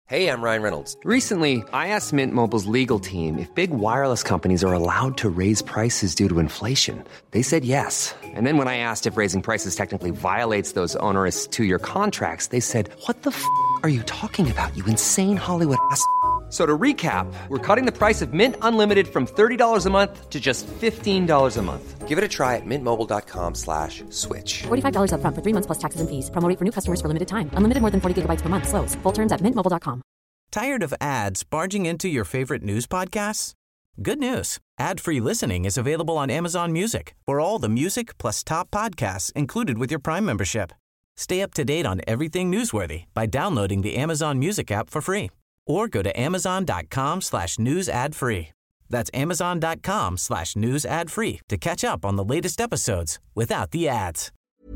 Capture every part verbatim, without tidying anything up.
Hey, I'm Ryan Reynolds. Recently, I asked Mint Mobile's legal team if big wireless companies are allowed to raise prices due to inflation. They said yes. And then when I asked if raising prices technically violates those onerous two-year contracts, they said, what the f*** are you talking about, you insane Hollywood ass f- So to recap, we're cutting the price of Mint Unlimited from thirty dollars a month to just fifteen dollars a month. Give it a try at mintmobile.com slash switch. forty-five dollars up front for three months plus taxes and fees. Promo rate for new customers for limited time. Unlimited more than forty gigabytes per month. Slows full terms at mint mobile dot com. Tired of ads barging into your favorite news podcasts? Good news. Ad-free listening is available on Amazon Music for all the music plus top podcasts included with your Prime membership. Stay up to date on everything newsworthy by downloading the Amazon Music app for free or go to amazon.com slash news ad free. That's amazon.com slash news ad free to catch up on the latest episodes without the ads.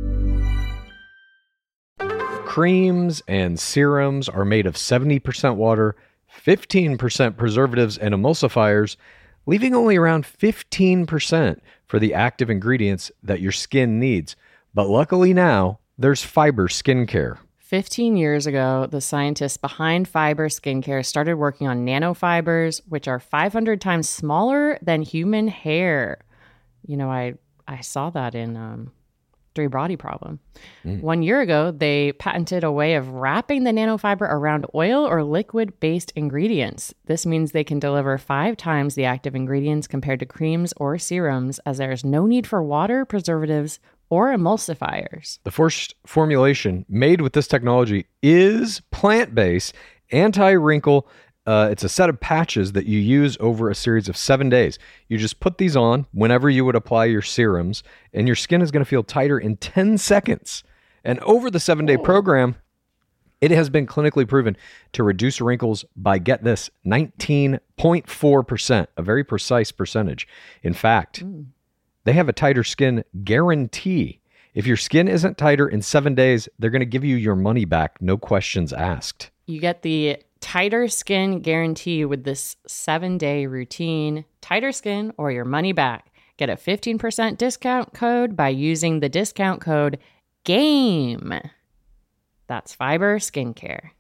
Creams and serums are made of seventy percent water, fifteen percent preservatives and emulsifiers, leaving only around fifteen percent for the active ingredients that your skin needs. But luckily now, there's Fiber Skincare. fifteen years ago, the scientists behind Fiber Skincare started working on nanofibers, which are five hundred times smaller than human hair. You know, I, I saw that in um, Three Body Problem. Mm. One year ago, they patented a way of wrapping the nanofiber around oil or liquid-based ingredients. This means they can deliver five times the active ingredients compared to creams or serums, as there is no need for water, preservatives, or emulsifiers. The first formulation made with this technology is plant-based, anti-wrinkle. Uh, it's a set of patches that you use over a series of seven days. You just put these on whenever you would apply your serums, and your skin is going to feel tighter in ten seconds. And over the seven-day oh. program, it has been clinically proven to reduce wrinkles by, get this, nineteen point four percent, a very precise percentage. In fact, mm. they have a tighter skin guarantee. If your skin isn't tighter in seven days, they're going to give you your money back, no questions asked. You get the tighter skin guarantee with this seven-day routine. Tighter skin or your money back. Get a fifteen percent discount code by using the discount code GAME. That's Fiber Skincare.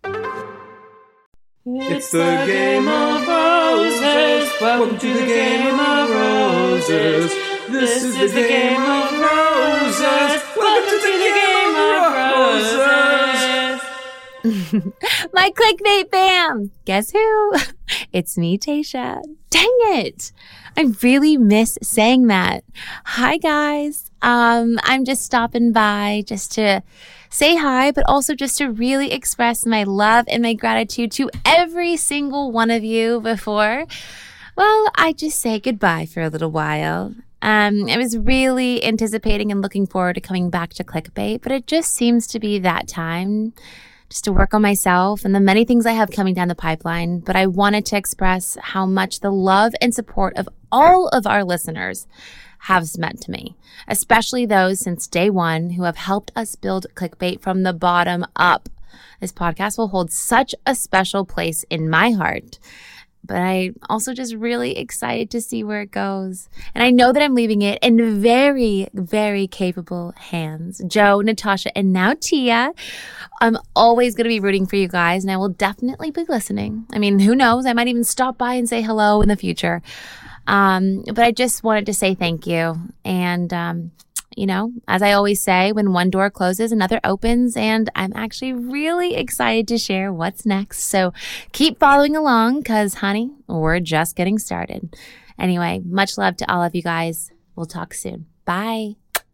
It's the Game of Roses. Welcome to the Game of Roses. This is the Game of Roses. Welcome to the Game of Roses. My clickbait bam! Guess who? It's me, Tasha. Dang it! I really miss saying that. Hi, guys. Um, I'm just stopping by just to say hi, but also just to really express my love and my gratitude to every single one of you before, well, I just say goodbye for a little while. Um, I was really anticipating and looking forward to coming back to Clickbait, but it just seems to be that time just to work on myself and the many things I have coming down the pipeline. But I wanted to express how much the love and support of all of our listeners has meant to me, especially those since day one who have helped us build Clickbait from the bottom up. This podcast will hold such a special place in my heart. But I'm also just really excited to see where it goes. And I know that I'm leaving it in very, very capable hands. Joe, Natasha, and now Tia. I'm always going to be rooting for you guys, and I will definitely be listening. I mean, who knows? I might even stop by and say hello in the future. Um, but I just wanted to say thank you. And, um, you know, as I always say, when one door closes, another opens, and I'm actually really excited to share what's next. So keep following along because, honey, we're just getting started. Anyway, much love to all of you guys. We'll talk soon. Bye.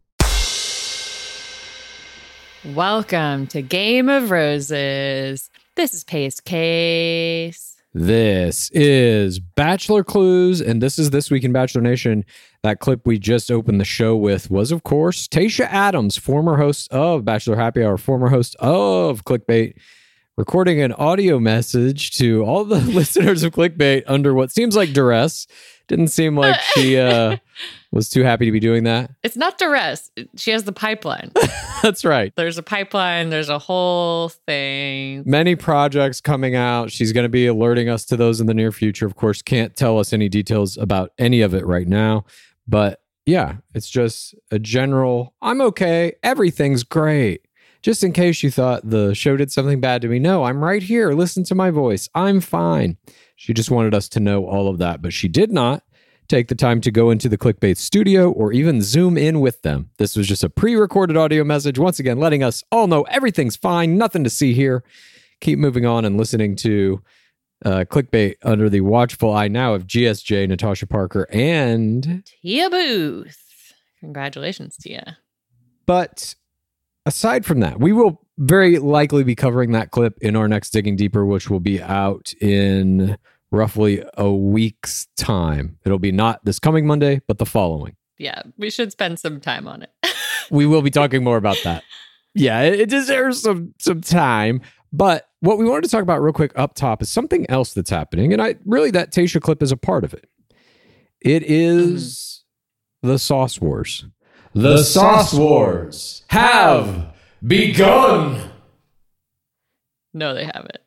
Welcome to Game of Roses. This is Pace Case. This is Bachelor Clues, and this is This Week in Bachelor Nation. That clip we just opened the show with was, of course, Tayshia Adams, former host of Bachelor Happy Hour, former host of Clickbait, recording an audio message to all the listeners of Clickbait under what seems like duress. Didn't seem like she uh, was too happy to be doing that. It's not duress. She has the pipeline. That's right. There's a pipeline. There's a whole thing. Many projects coming out. She's going to be alerting us to those in the near future. Of course, can't tell us any details about any of it right now. But yeah, it's just a general, I'm okay. Everything's great. Just in case you thought the show did something bad to me. No, I'm right here. Listen to my voice. I'm fine. She just wanted us to know all of that, but she did not take the time to go into the Clickbait studio or even zoom in with them. This was just a pre-recorded audio message, once again, letting us all know everything's fine, nothing to see here. Keep moving on and listening to uh, Clickbait under the watchful eye now of G S J, Natasha Parker, and Tia Booth. Congratulations, Tia. But aside from that, we will very likely be covering that clip in our next Digging Deeper, which will be out in roughly a week's time. It'll be not this coming Monday, but the following. Yeah, we should spend some time on it. We will be talking more about that. Yeah, it, it deserves some some time. But what we wanted to talk about real quick up top is something else that's happening. And I really, that Tayshia clip is a part of it. It is mm. the Sauce Wars. The Sauce Wars have begun. No, they haven't.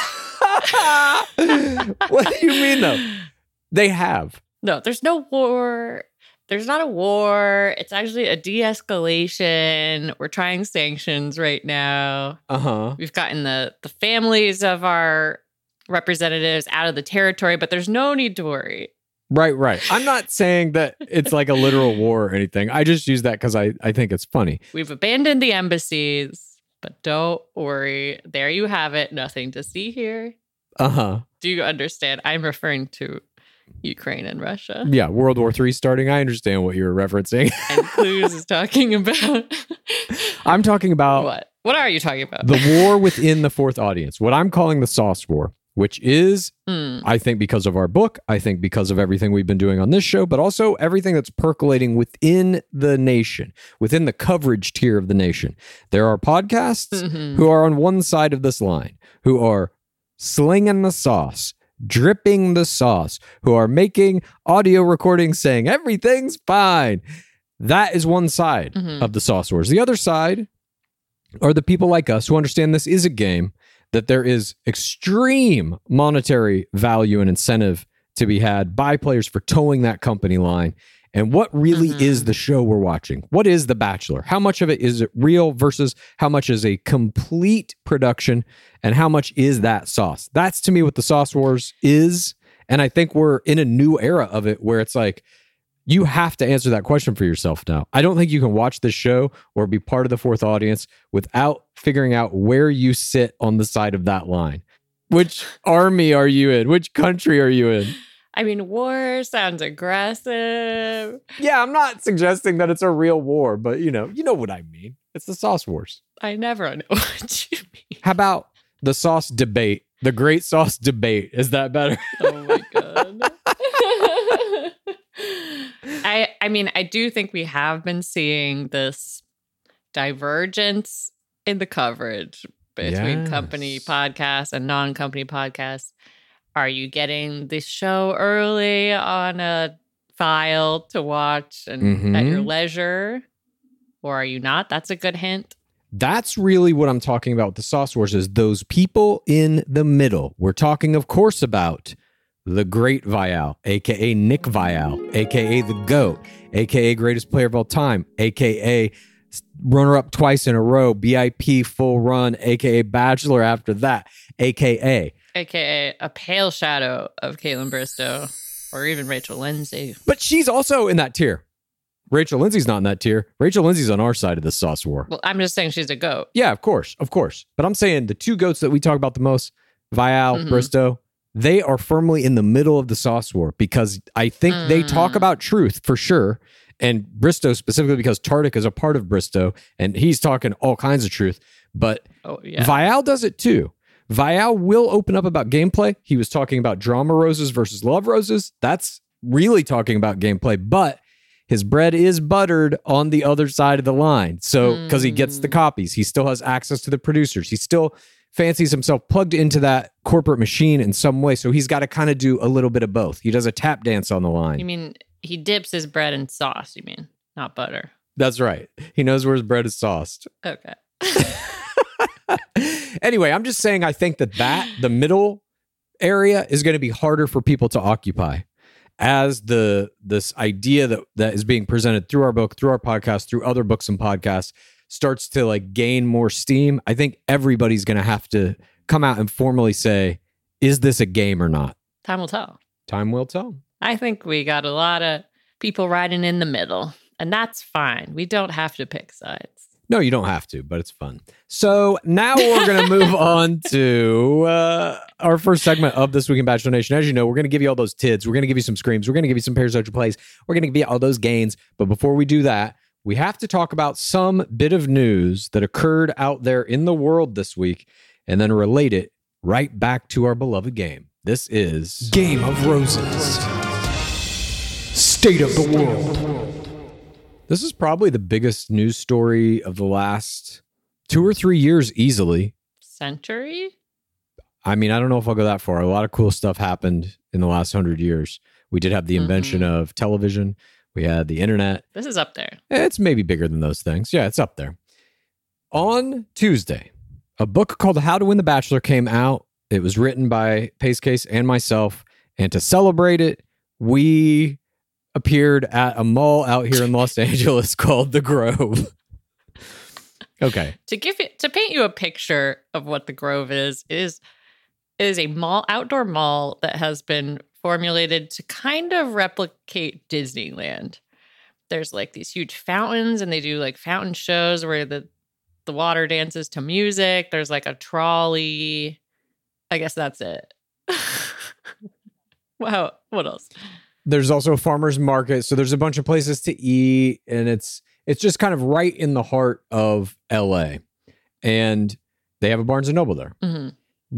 What do you mean, though? They have. No, there's no war. There's not a war. It's actually a de-escalation. We're trying sanctions right now. Uh-huh. We've gotten the, the families of our representatives out of the territory, but there's no need to worry. Right, right. I'm not saying that it's like a literal war or anything. I just use that because I, I think it's funny. We've abandoned the embassies, but don't worry. There you have it. Nothing to see here. Uh-huh. Do you understand? I'm referring to Ukraine and Russia. Yeah, World War Three starting. I understand what you're referencing. And Clues is talking about... I'm talking about... What? What are you talking about? The war within the fourth audience. What I'm calling the Sauce War, which is, mm. I think because of our book, I think because of everything we've been doing on this show, but also everything that's percolating within the nation, within the coverage tier of the nation. There are podcasts mm-hmm. who are on one side of this line, who are slinging the sauce, dripping the sauce, who are making audio recordings saying everything's fine. That is one side mm-hmm. of the Sauce Wars. The other side are the people like us who understand this is a game, that there is extreme monetary value and incentive to be had by players for towing that company line. And what really mm-hmm. is the show we're watching? What is The Bachelor? How much of it is it real versus how much is a complete production? And how much is that sauce? That's to me what the Sauce Wars is. And I think we're in a new era of it where it's like, you have to answer that question for yourself now. I don't think you can watch this show or be part of the fourth audience without figuring out where you sit on the side of that line. Which army are you in? Which country are you in? I mean, war sounds aggressive. Yeah, I'm not suggesting that it's a real war, but you know, you know what I mean. It's the Sauce Wars. I never know what you mean. How about the sauce debate? The great sauce debate. Is that better? Oh my God. I I mean, I do think we have been seeing this divergence in the coverage between yes. company podcasts and non-company podcasts. Are you getting the show early on a file to watch and mm-hmm. at your leisure? Or are you not? That's a good hint. That's really what I'm talking about with the Sauce Wars, is those people in the middle. We're talking, of course, about the great Viall, a k a. Nick Viall, a k a the GOAT, a k a greatest player of all time, a k a runner-up twice in a row, B I P full run, a k a Bachelor after that, a k a A K A a pale shadow of Kaitlyn Bristowe, or even Rachel Lindsay. But she's also in that tier. Rachel Lindsay's not in that tier. Rachel Lindsay's on our side of the Sauce War. Well, I'm just saying she's a GOAT. Yeah, of course, of course. But I'm saying the two GOATs that we talk about the most, Viall, mm-hmm. Bristowe, they are firmly in the middle of the Sauce War because I think mm. they talk about truth for sure. And Bristowe specifically because Tardik is a part of Bristowe and he's talking all kinds of truth. But oh, yeah. Viall does it too. Viall will open up about gameplay. He was talking about drama roses versus love roses. That's really talking about gameplay, but his bread is buttered on the other side of the line. So, because mm. he gets the copies, he still has access to the producers. He still fancies himself plugged into that corporate machine in some way. So he's got to kind of do a little bit of both. He does a tap dance on the line. You mean he dips his bread in sauce, you mean, not butter? That's right. He knows where his bread is sauced. Okay. Anyway, I'm just saying I think that that, the middle area, is going to be harder for people to occupy as the this idea that, that is being presented through our book, through our podcast, through other books and podcasts, starts to like gain more steam, I think everybody's going to have to come out and formally say, is this a game or not? Time will tell. Time will tell. I think we got a lot of people riding in the middle, and that's fine. We don't have to pick sides. No, you don't have to, but it's fun. So now we're going to move on to uh, our first segment of This Week in Bachelor Nation. As you know, we're going to give you all those tids. We're going to give you some screams. We're going to give you some parasocial plays. We're going to give you all those gains. But before we do that, we have to talk about some bit of news that occurred out there in the world this week and then relate it right back to our beloved game. This is Game of Roses. State of the world. This is probably the biggest news story of the last two or three years easily. Century? I mean, I don't know if I'll go that far. A lot of cool stuff happened in the last hundred years. We did have the invention Mm-hmm. of television. We had the internet. This is up there. It's maybe bigger than those things. Yeah, it's up there. On Tuesday, a book called How to Win the Bachelor came out. It was written by Pace Case and myself. And to celebrate it, we appeared at a mall out here in Los Angeles called The Grove. Okay. To give it to paint you a picture of what the Grove is, is is a mall, outdoor mall that has been formulated to kind of replicate Disneyland. There's like these huge fountains, and they do like fountain shows where the the water dances to music. There's like a trolley. I guess that's it. Wow. What else? There's also a farmer's market. So there's a bunch of places to eat, and it's it's just kind of right in the heart of L A. And they have a Barnes and Noble there. Mm-hmm.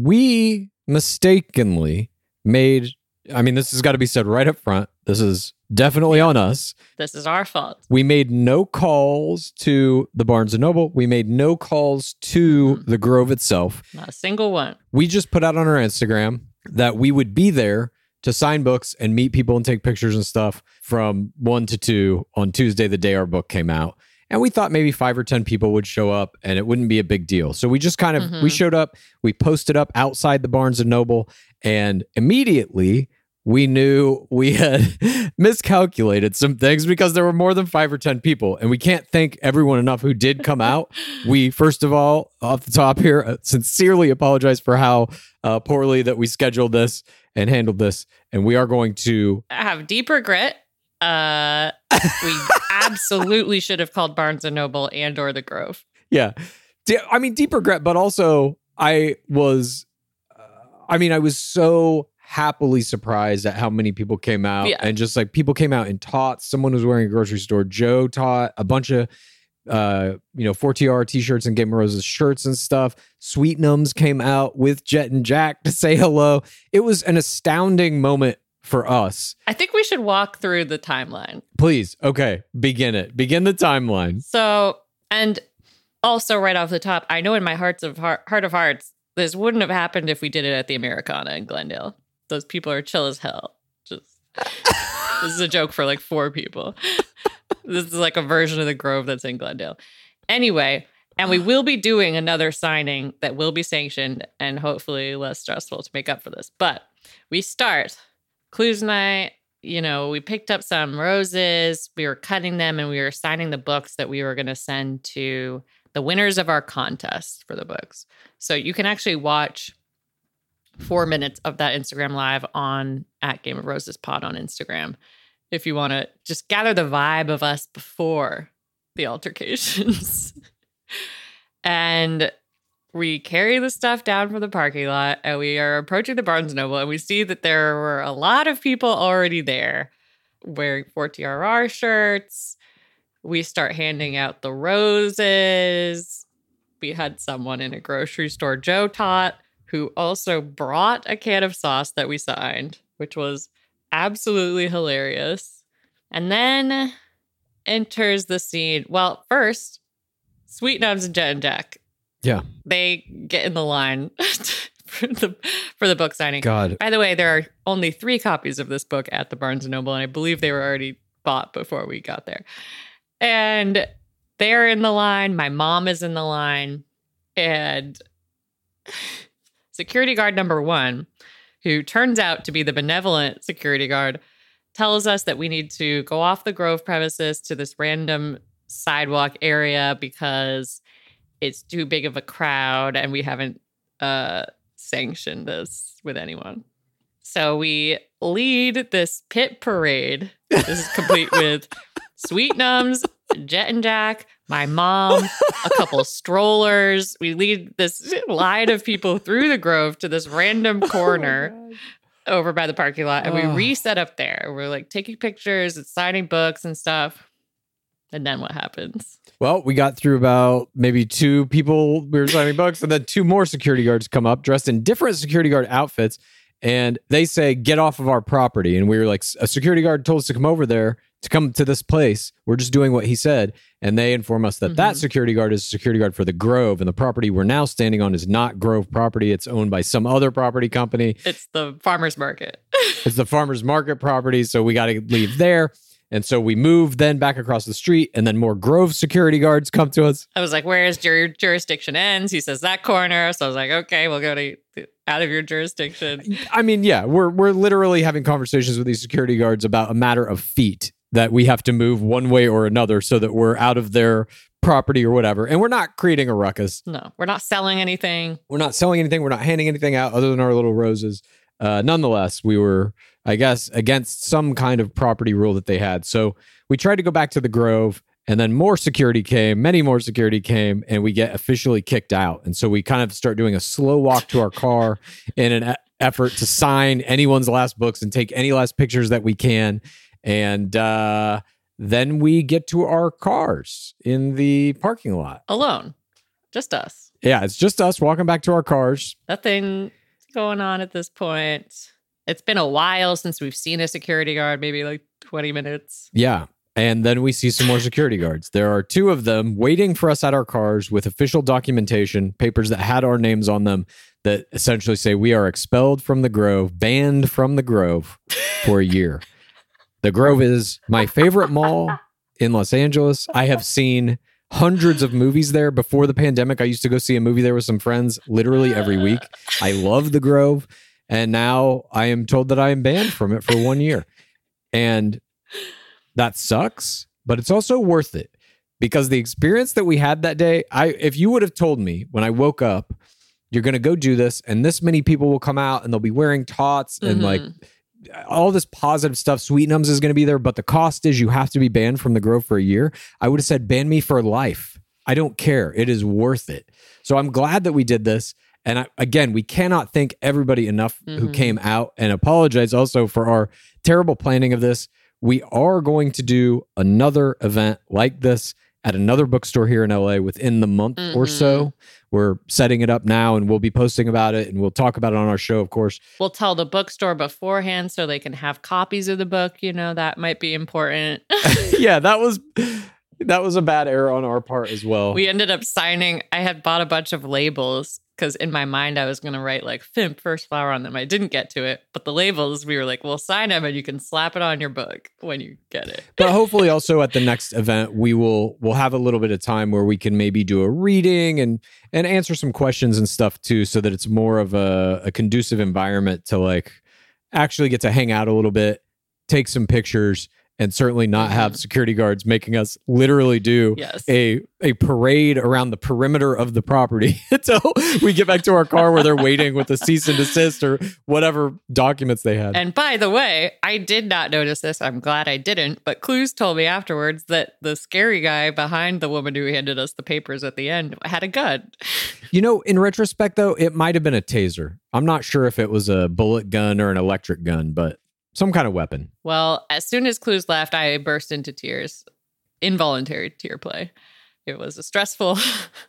We mistakenly made, I mean, this has got to be said right up front. This is definitely on us. This is our fault. We made no calls to the Barnes and Noble. We made no calls to Mm-hmm. the Grove itself. Not a single one. We just put out on our Instagram that we would be there to sign books and meet people and take pictures and stuff from one to two on Tuesday, the day our book came out. And we thought maybe five or ten people would show up and it wouldn't be a big deal. So we just kind of, Mm-hmm. we showed up, we posted up outside the Barnes and Noble, and immediately we knew we had miscalculated some things because there were more than five or ten people. And we can't thank everyone enough who did come out. We, first of all, off the top here, uh, sincerely apologize for how uh, poorly that we scheduled this and handled this. And we are going to I have deep regret. Uh, we absolutely should have called Barnes and Noble and or the Grove. Yeah. D- I mean, deep regret, but also I was, uh, I mean, I was so happily surprised at how many people came out. Yeah. And just like people came out and taught. Someone was wearing a grocery store. Joe taught a bunch of, uh, you know, four T R t-shirts and Game of Roses shirts and stuff. Sweetnums came out with Jet and Jack to say hello. It was an astounding moment for us. I think we should walk through the timeline. Please. Okay. Begin it. Begin the timeline. So, and also right off the top, I know in my hearts of heart, heart of hearts, this wouldn't have happened if we did it at the Americana in Glendale. Those people are chill as hell. Just this is a joke for like four people. This is like a version of the Grove that's in Glendale. Anyway, and we will be doing another signing that will be sanctioned and hopefully less stressful to make up for this. But we start Clues night. You know, we picked up some roses. We were cutting them and we were signing the books that we were going to send to the winners of our contest for the books. So you can actually watch four minutes of that Instagram live on at Game of Roses Pod on Instagram if you want to just gather the vibe of us before the altercations. And we carry the stuff down from the parking lot and we are approaching the Barnes and Noble and we see that there were a lot of people already there wearing four T R R shirts. We start handing out the roses. We had someone in a grocery store, Joe taught, who also brought a can of sauce that we signed, which was absolutely hilarious. And then enters the scene. Well, first, Sweetnums and Jet and Jack. Yeah. They get in the line for the for the book signing. God. By the way, there are only three copies of this book at the Barnes and Noble, and I believe they were already bought before we got there. And they're in the line. My mom is in the line. And security guard number one, who turns out to be the benevolent security guard, tells us that we need to go off the Grove premises to this random sidewalk area because it's too big of a crowd and we haven't uh, sanctioned this with anyone. So we lead this pit parade. This is complete with Sweet Nums, Jet and Jack, my mom, a couple strollers. We lead this line of people through the Grove to this random corner oh over by the parking lot. And oh. we reset up there. We're like taking pictures and signing books and stuff. And then what happens? Well, we got through about maybe two people. We were signing books, and then two more security guards come up dressed in different security guard outfits. And they say, get off of our property. And we were like, a security guard told us to come over there, to come to this place. We're just doing what he said. And they inform us that mm-hmm. that security guard is a security guard for the Grove. And the property we're now standing on is not Grove property. It's owned by some other property company. It's the farmer's market. It's the farmer's market property. So we got to leave there. And so we move then back across the street, and then more Grove security guards come to us. I was like, where is your jurisdiction ends? He says that corner. So I was like, okay, we'll go to out of your jurisdiction. I mean, yeah, we're we're literally having conversations with these security guards about a matter of feet that we have to move one way or another so that we're out of their property or whatever. And we're not creating a ruckus. No, we're not selling anything. We're not selling anything. We're not handing anything out other than our little roses. Uh, nonetheless, we were, I guess, against some kind of property rule that they had. So we tried to go back to the Grove, and then more security came, many more security came, and we get officially kicked out. And so we kind of start doing a slow walk to our car in an e- effort to sign anyone's last books and take any last pictures that we can. And uh, then we get to our cars in the parking lot. Alone. Just us. Yeah, it's just us walking back to our cars. Nothing going on at this point. It's been a while since we've seen a security guard, maybe like twenty minutes. Yeah. And then we see some more security guards. There are two of them waiting for us at our cars with official documentation, papers that had our names on them that essentially say we are expelled from the Grove, banned from the Grove for a year. The Grove is my favorite mall in Los Angeles. I have seen hundreds of movies there. Before the pandemic, I used to go see a movie there with some friends literally every week. I love the Grove. And now I am told that I am banned from it for one year. And that sucks, but it's also worth it because the experience that we had that day, I if you would have told me when I woke up, you're going to go do this and this many people will come out and they'll be wearing tots and mm-hmm. like all this positive stuff, Sweet Nums is going to be there, but the cost is you have to be banned from the Grove for a year. I would have said ban me for life. I don't care. It is worth it. So I'm glad that we did this. And I, again, we cannot thank everybody enough mm-hmm. who came out, and apologize also for our terrible planning of this. We are going to do another event like this at another bookstore here in L A within the month mm-hmm. or so. We're setting it up now, and we'll be posting about it, and we'll talk about it on our show, of course. We'll tell the bookstore beforehand so they can have copies of the book. You know, that might be important. Yeah, that was... That was a bad error on our part as well. We ended up signing, I had bought a bunch of labels because in my mind I was going to write like Fimp First Flower on them. I didn't get to it, but the labels, we were like, we'll sign them and you can slap it on your book when you get it. But hopefully also at the next event, we will we'll have a little bit of time where we can maybe do a reading and and answer some questions and stuff too, so that it's more of a, a conducive environment to like actually get to hang out a little bit, take some pictures, and certainly not have security guards making us literally do yes. a a parade around the perimeter of the property until we get back to our car where they're waiting with a cease and desist or whatever documents they had. And by the way, I did not notice this. I'm glad I didn't. But Clues told me afterwards that the scary guy behind the woman who handed us the papers at the end had a gun. You know, in retrospect, though, it might have been a taser. I'm not sure if it was a bullet gun or an electric gun, but some kind of weapon. Well, as soon as Clues left, I burst into tears. Involuntary tear play. It was a stressful,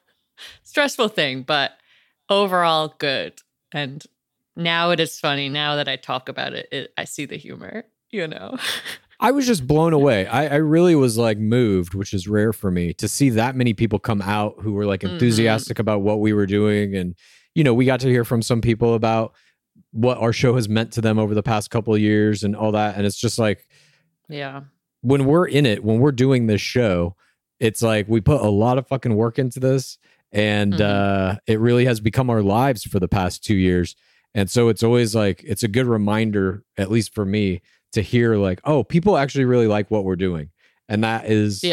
stressful thing, but overall good. And now it is funny. Now that I talk about it, it I see the humor, you know. I was just blown away. I, I really was like moved, which is rare for me, to see that many people come out who were like enthusiastic mm-hmm. about what we were doing. And, you know, we got to hear from some people about what our show has meant to them over the past couple of years and all that. And it's just like, yeah, when we're in it, when we're doing this show, it's like we put a lot of fucking work into this, and mm-hmm. uh, it really has become our lives for the past two years. And so it's always like, it's a good reminder, at least for me, to hear like, oh, people actually really like what we're doing. And that is yeah.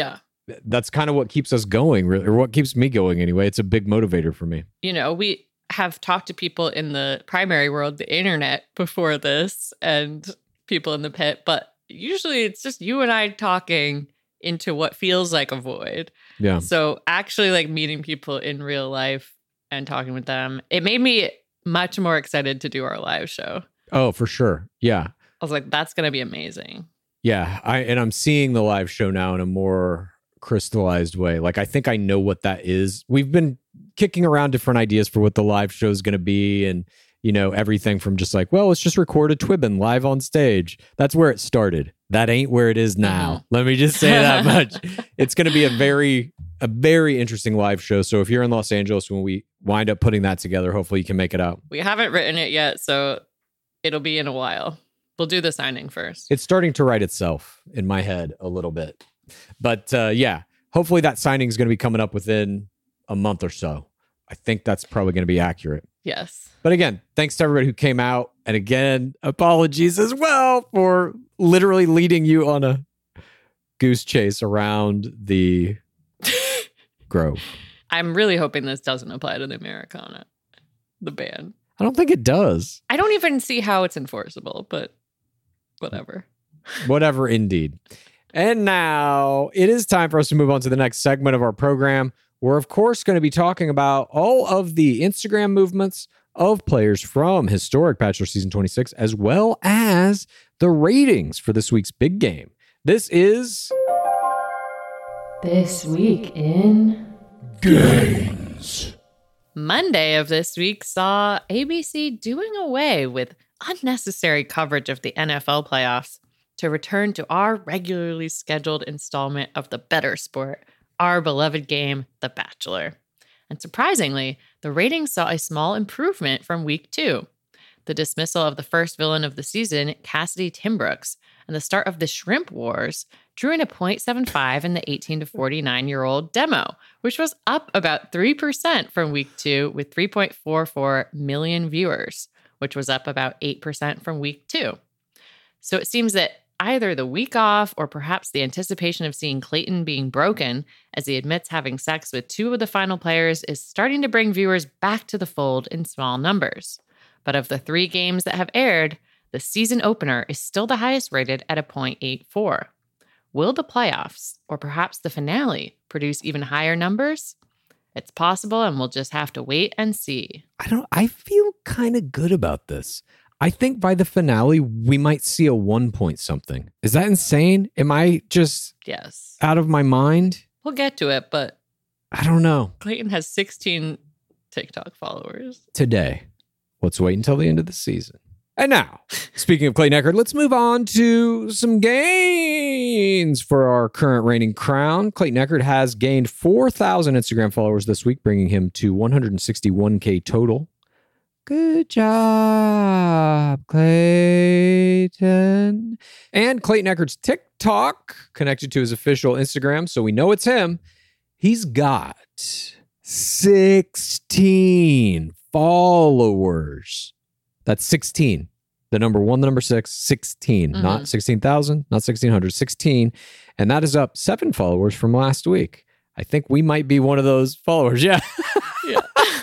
that's kind of what keeps us going, really, or what keeps me going anyway. It's a big motivator for me. You know, we have talked to people in the primary world, the internet, before this, and people in the pit, but usually it's just you and I talking into what feels like a void. Yeah. So actually like meeting people in real life and talking with them, it made me much more excited to do our live show. Oh, for sure. Yeah. I was like, that's going to be amazing. Yeah. I and I'm seeing the live show now in a more crystallized way. Like, I think I know what that is. We've been kicking around different ideas for what the live show is going to be. And, you know, everything from just like, well, let's just record a Twibbon live on stage. That's where it started. That ain't where it is now. Mm-hmm. Let me just say that much. It's going to be a very, a very interesting live show. So if you're in Los Angeles when we wind up putting that together, hopefully you can make it out. We haven't written it yet, so it'll be in a while. We'll do the signing first. It's starting to write itself in my head a little bit. But uh, yeah, hopefully that signing is going to be coming up within a month or so. I think that's probably going to be accurate. Yes. But again, thanks to everybody who came out. And again, apologies as well for literally leading you on a goose chase around the Grove. I'm really hoping this doesn't apply to the Americana, the ban. I don't think it does. I don't even see how it's enforceable, but whatever. Whatever, indeed. And now it is time for us to move on to the next segment of our program. We're, of course, going to be talking about all of the Instagram movements of players from historic Bachelor Season twenty-six, as well as the ratings for this week's big game. This is... This Week in... Games. Monday of this week saw A B C doing away with unnecessary coverage of the N F L playoffs to return to our regularly scheduled installment of the better sport, our beloved game, The Bachelor. And surprisingly, the ratings saw a small improvement from week two. The dismissal of the first villain of the season, Cassidy Timbrooks, and the start of the Shrimp Wars drew in a point seven five in the eighteen to forty-nine-year-old demo, which was up about three percent from week two with three point four four million viewers, which was up about eight percent from week two. So it seems that either the week off or perhaps the anticipation of seeing Clayton being broken as he admits having sex with two of the final players is starting to bring viewers back to the fold in small numbers. But of the three games that have aired, the season opener is still the highest rated at a point eight four. Will the playoffs, or perhaps the finale, produce even higher numbers? It's possible, and we'll just have to wait and see. I don't, I feel kind of good about this. I think by the finale, we might see a one point something. Is that insane? Am I just yes out of my mind? We'll get to it, but I don't know. Clayton has sixteen TikTok followers. Today. Let's wait until the end of the season. And now, speaking of Clayton Echard, let's move on to some gains for our current reigning crown. Clayton Echard has gained four thousand Instagram followers this week, bringing him to one hundred sixty-one K total. Good job, Clayton. And Clayton Echard's TikTok connected to his official Instagram, so we know it's him. He's got sixteen followers. That's sixteen. The number one, the number six, sixteen. Mm-hmm. Not sixteen thousand, not sixteen hundred, sixteen. And that is up seven followers from last week. I think we might be one of those followers. Yeah. Yeah.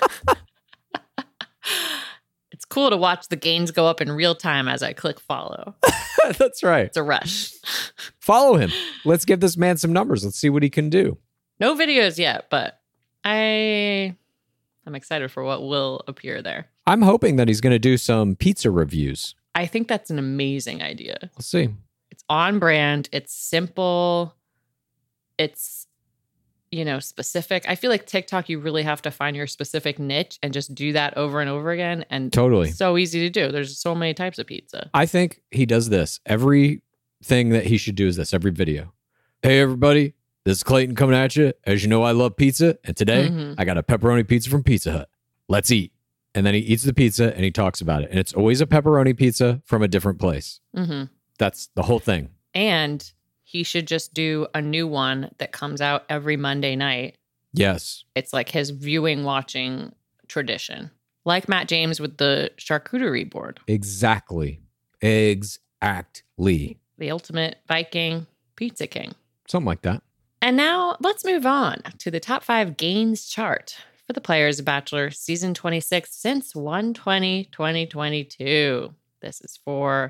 It's cool to watch the gains go up in real time as I click follow. That's right. It's a rush. Follow him. Let's give this man some numbers. Let's see what he can do. No videos yet, but I... I'm excited for what will appear there. I'm hoping that he's going to do some pizza reviews. I think that's an amazing idea. We'll see. It's on brand. It's simple. It's, you know, specific. I feel like TikTok, you really have to find your specific niche and just do that over and over again. And totally. It's so easy to do. There's so many types of pizza. I think he does this. Everything that he should do is this. Every video. Hey, everybody. This is Clayton coming at you. As you know, I love pizza. And today, mm-hmm. I got a pepperoni pizza from Pizza Hut. Let's eat. And then he eats the pizza and he talks about it. And it's always a pepperoni pizza from a different place. Mm-hmm. That's the whole thing. And he should just do a new one that comes out every Monday night. Yes. It's like his viewing, watching tradition. Like Matt James with the charcuterie board. Exactly. Exactly. The ultimate Viking pizza king. Something like that. And now let's move on to the top five gains chart for the Players of Bachelor season twenty-six since one twenty twenty twenty-two. This is for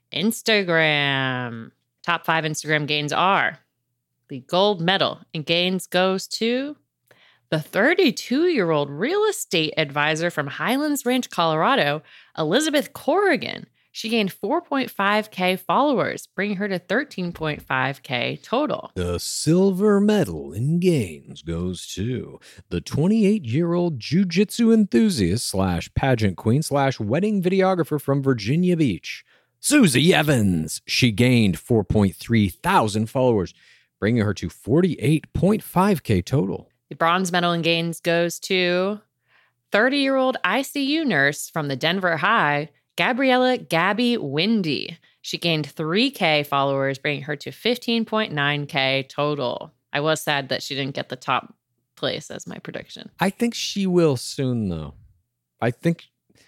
Instagram. Top five Instagram gains are the gold medal in gains goes to the thirty-two-year-old real estate advisor from Highlands Ranch, Colorado, Elizabeth Corrigan. She gained four point five K followers, bringing her to thirteen point five K total. The silver medal in gains goes to the twenty-eight-year-old jiu-jitsu enthusiast slash pageant queen slash wedding videographer from Virginia Beach, Susie Evans. She gained four point three thousand followers, bringing her to forty-eight point five K total. The bronze medal in gains goes to thirty-year-old I C U nurse from the Denver High, Gabriella Gabby Windy. She gained three K followers, bringing her to fifteen point nine K total. I was sad that she didn't get the top place as my prediction. I think she will soon, though. I think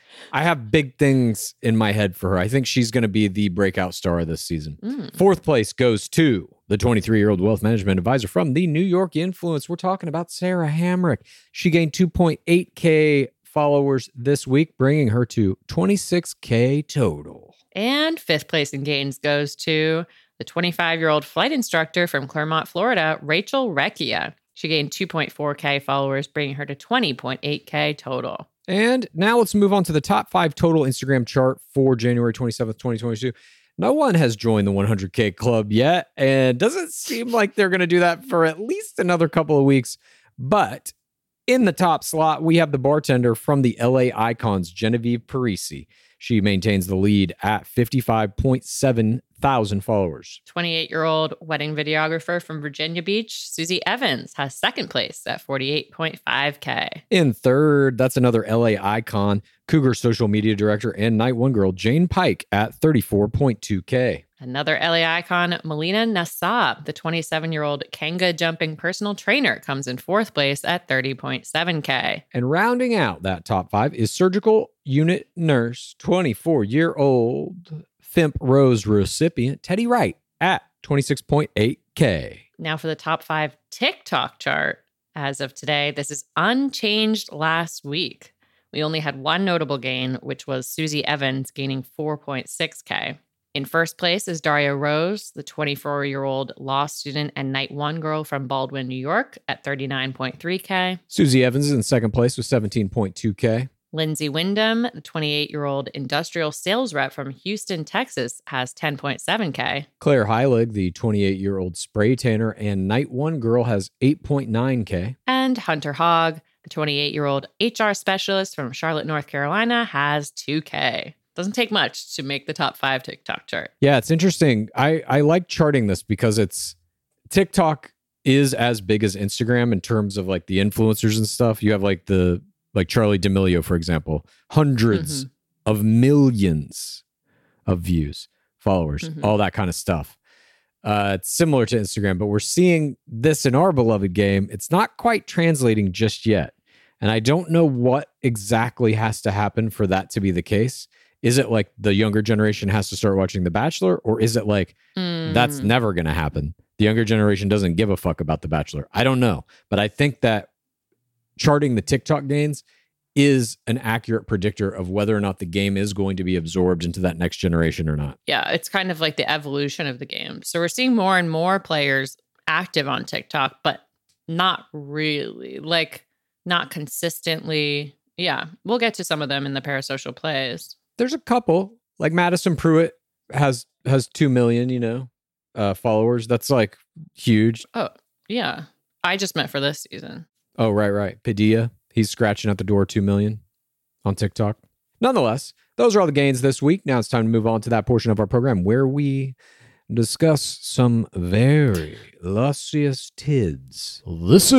I have big things in my head for her. I think she's going to be the breakout star of this season. Mm. Fourth place goes to the twenty-three-year-old wealth management advisor from the New York Influence. We're talking about Sarah Hamrick. She gained two point eight K followers this week, bringing her to twenty-six K total. And fifth place in gains goes to the twenty-five-year-old flight instructor from Claremont, Florida, Rachel Recchia. She gained two point four K followers, bringing her to twenty point eight K total. And now let's move on to the top five total Instagram chart for January twenty-seventh, twenty twenty-two. No one has joined the one hundred K club yet, and doesn't seem like they're going to do that for at least another couple of weeks. But in the top slot, we have the bartender from the L A Icons, Genevieve Parisi. She maintains the lead at fifty-five point seven thousand followers. twenty-eight-year-old wedding videographer from Virginia Beach, Susie Evans, has second place at forty-eight point five K. In third, that's another L A icon, Cougar social media director and Night One girl, Jane Pike, at thirty-four point two K. Another L A icon, Melina Nassab, the twenty-seven-year-old Kanga jumping personal trainer, comes in fourth place at thirty point seven K. And rounding out that top five is surgical unit nurse, twenty-four-year-old F I M P Rose recipient, Teddy Wright, at twenty-six point eight K. Now for the top five TikTok chart. As of today, this is unchanged last week. We only had one notable gain, which was Susie Evans gaining four point six K. In first place is Daria Rose, the twenty-four-year-old law student and Night One girl from Baldwin, New York, at thirty-nine point three K. Susie Evans is in second place with seventeen point two K. Lindsay Wyndham, the twenty-eight-year-old industrial sales rep from Houston, Texas, has ten point seven K. Claire Heilig, the twenty-eight-year-old spray tanner and Night One girl, has eight point nine K. And Hunter Hogg, the twenty-eight-year-old H R specialist from Charlotte, North Carolina, has two K. Doesn't take much to make the top five TikTok chart. Yeah, it's interesting. I, I like charting this because it's TikTok is as big as Instagram in terms of like the influencers and stuff. You have like the like Charlie D'Amelio, for example, hundreds mm-hmm. of millions of views, followers, mm-hmm. all that kind of stuff. Uh, it's similar to Instagram, but we're seeing this in our beloved game. It's not quite translating just yet. And I don't know what exactly has to happen for that to be the case. Is it like the younger generation has to start watching The Bachelor? Or is it like, mm. that's never going to happen? The younger generation doesn't give a fuck about The Bachelor. I don't know. But I think that charting the TikTok gains is an accurate predictor of whether or not the game is going to be absorbed into that next generation or not. Yeah, it's kind of like the evolution of the game. So we're seeing more and more players active on TikTok, but not really, like not consistently. Yeah, we'll get to some of them in the parasocial plays. There's a couple, like Madison Pruitt has has two million, you know, uh, followers. That's like huge. Oh, yeah. I just meant for this season. Oh, right, right. Padilla, he's scratching at the door two million on TikTok. Nonetheless, those are all the gains this week. Now it's time to move on to that portion of our program where we discuss some very luscious tids. This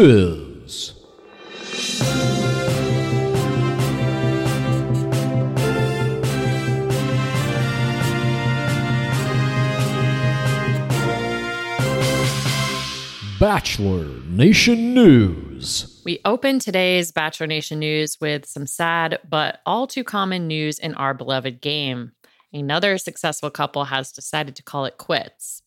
is Bachelor Nation News. We open today's Bachelor Nation News with some sad but all too common news in our beloved game. Another successful couple has decided to call it quits.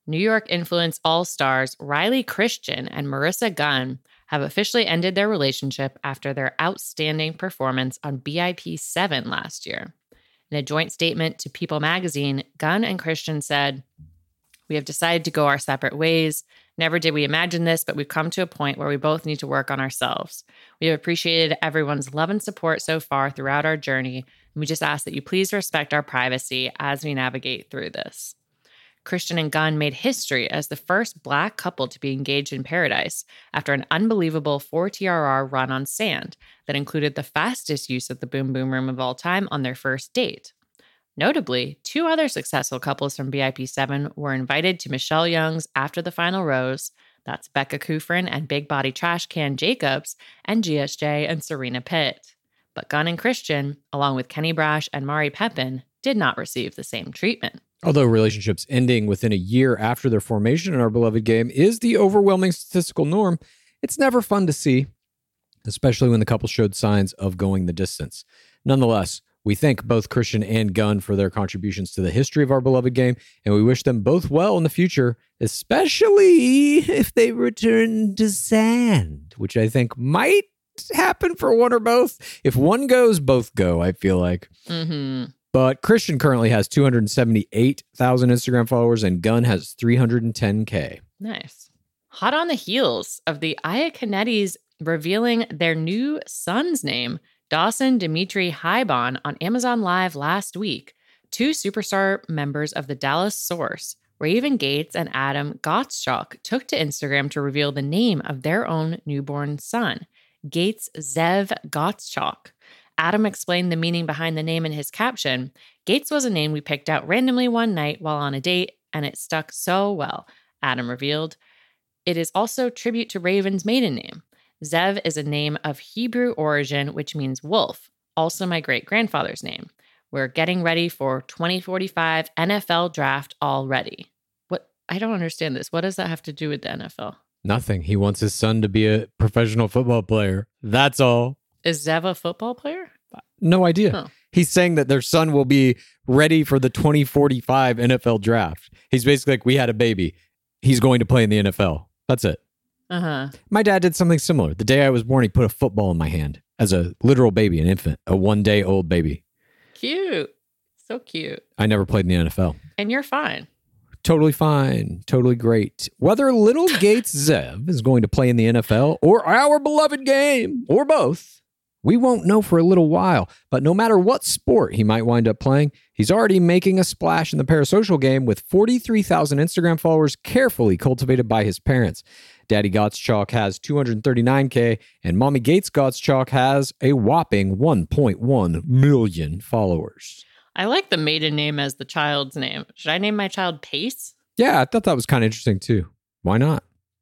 New York Influence All-Stars Riley Christian and Marissa Gunn have officially ended their relationship after their outstanding performance on B I P seven last year. In a joint statement to People magazine, Gunn and Christian said, "We have decided to go our separate ways. Never did we imagine this, but we've come to a point where we both need to work on ourselves. We have appreciated everyone's love and support so far throughout our journey, and we just ask that you please respect our privacy as we navigate through this." Christian and Gunn made history as the first Black couple to be engaged in Paradise after an unbelievable four T R R run on sand that included the fastest use of the Boom Boom Room of all time on their first date. Notably, two other successful couples from B I P seven were invited to Michelle Young's After the Final Rose. That's Becca Kufrin and Big Body Trash Can Jacobs, and G S J and Serena Pitt. But Gunn and Christian, along with Kenny Brash and Mari Pepin, did not receive the same treatment. Although relationships ending within a year after their formation in our beloved game is the overwhelming statistical norm, it's never fun to see, especially when the couple showed signs of going the distance. Nonetheless, we thank both Christian and Gunn for their contributions to the history of our beloved game, and we wish them both well in the future, especially if they return to sand, which I think might happen for one or both. If one goes, both go, I feel like. Mm-hmm. But Christian currently has two hundred seventy-eight thousand Instagram followers, and Gunn has three hundred ten K. Nice. Hot on the heels of the Iaconettis revealing their new son's name, Dawson Dimitri Highbon, on Amazon Live last week, two superstar members of the Dallas Source, Raven Gates and Adam Gottschalk, took to Instagram to reveal the name of their own newborn son, Gates Zev Gottschalk. Adam explained the meaning behind the name in his caption. "Gates was a name we picked out randomly one night while on a date, and it stuck so well," Adam revealed. It is also tribute to Raven's maiden name. Zev is a name of Hebrew origin, which means wolf, also my great-grandfather's name. We're getting ready for twenty forty-five N F L draft already. What? I don't understand this. What does that have to do with the N F L? Nothing. He wants his son to be a professional football player. That's all. Is Zev a football player? No idea. Huh. He's saying that their son will be ready for the twenty forty-five N F L draft. He's basically like, we had a baby. He's going to play in the N F L. That's it. Uh-huh. My dad did something similar. The day I was born, he put a football in my hand as a literal baby, an infant, a one-day-old baby. Cute. So cute. I never played in the N F L. And you're fine. Totally fine. Totally great. Whether little Gates Zev is going to play in the N F L or our beloved game, or both, we won't know for a little while. But no matter what sport he might wind up playing, he's already making a splash in the parasocial game with forty-three thousand Instagram followers carefully cultivated by his parents. Daddy Gottschalk has two hundred thirty-nine K, and Mommy Gates Gottschalk has a whopping one point one million followers. I like the maiden name as the child's name. Should I name my child Pace? Yeah, I thought that was kind of interesting too. Why not?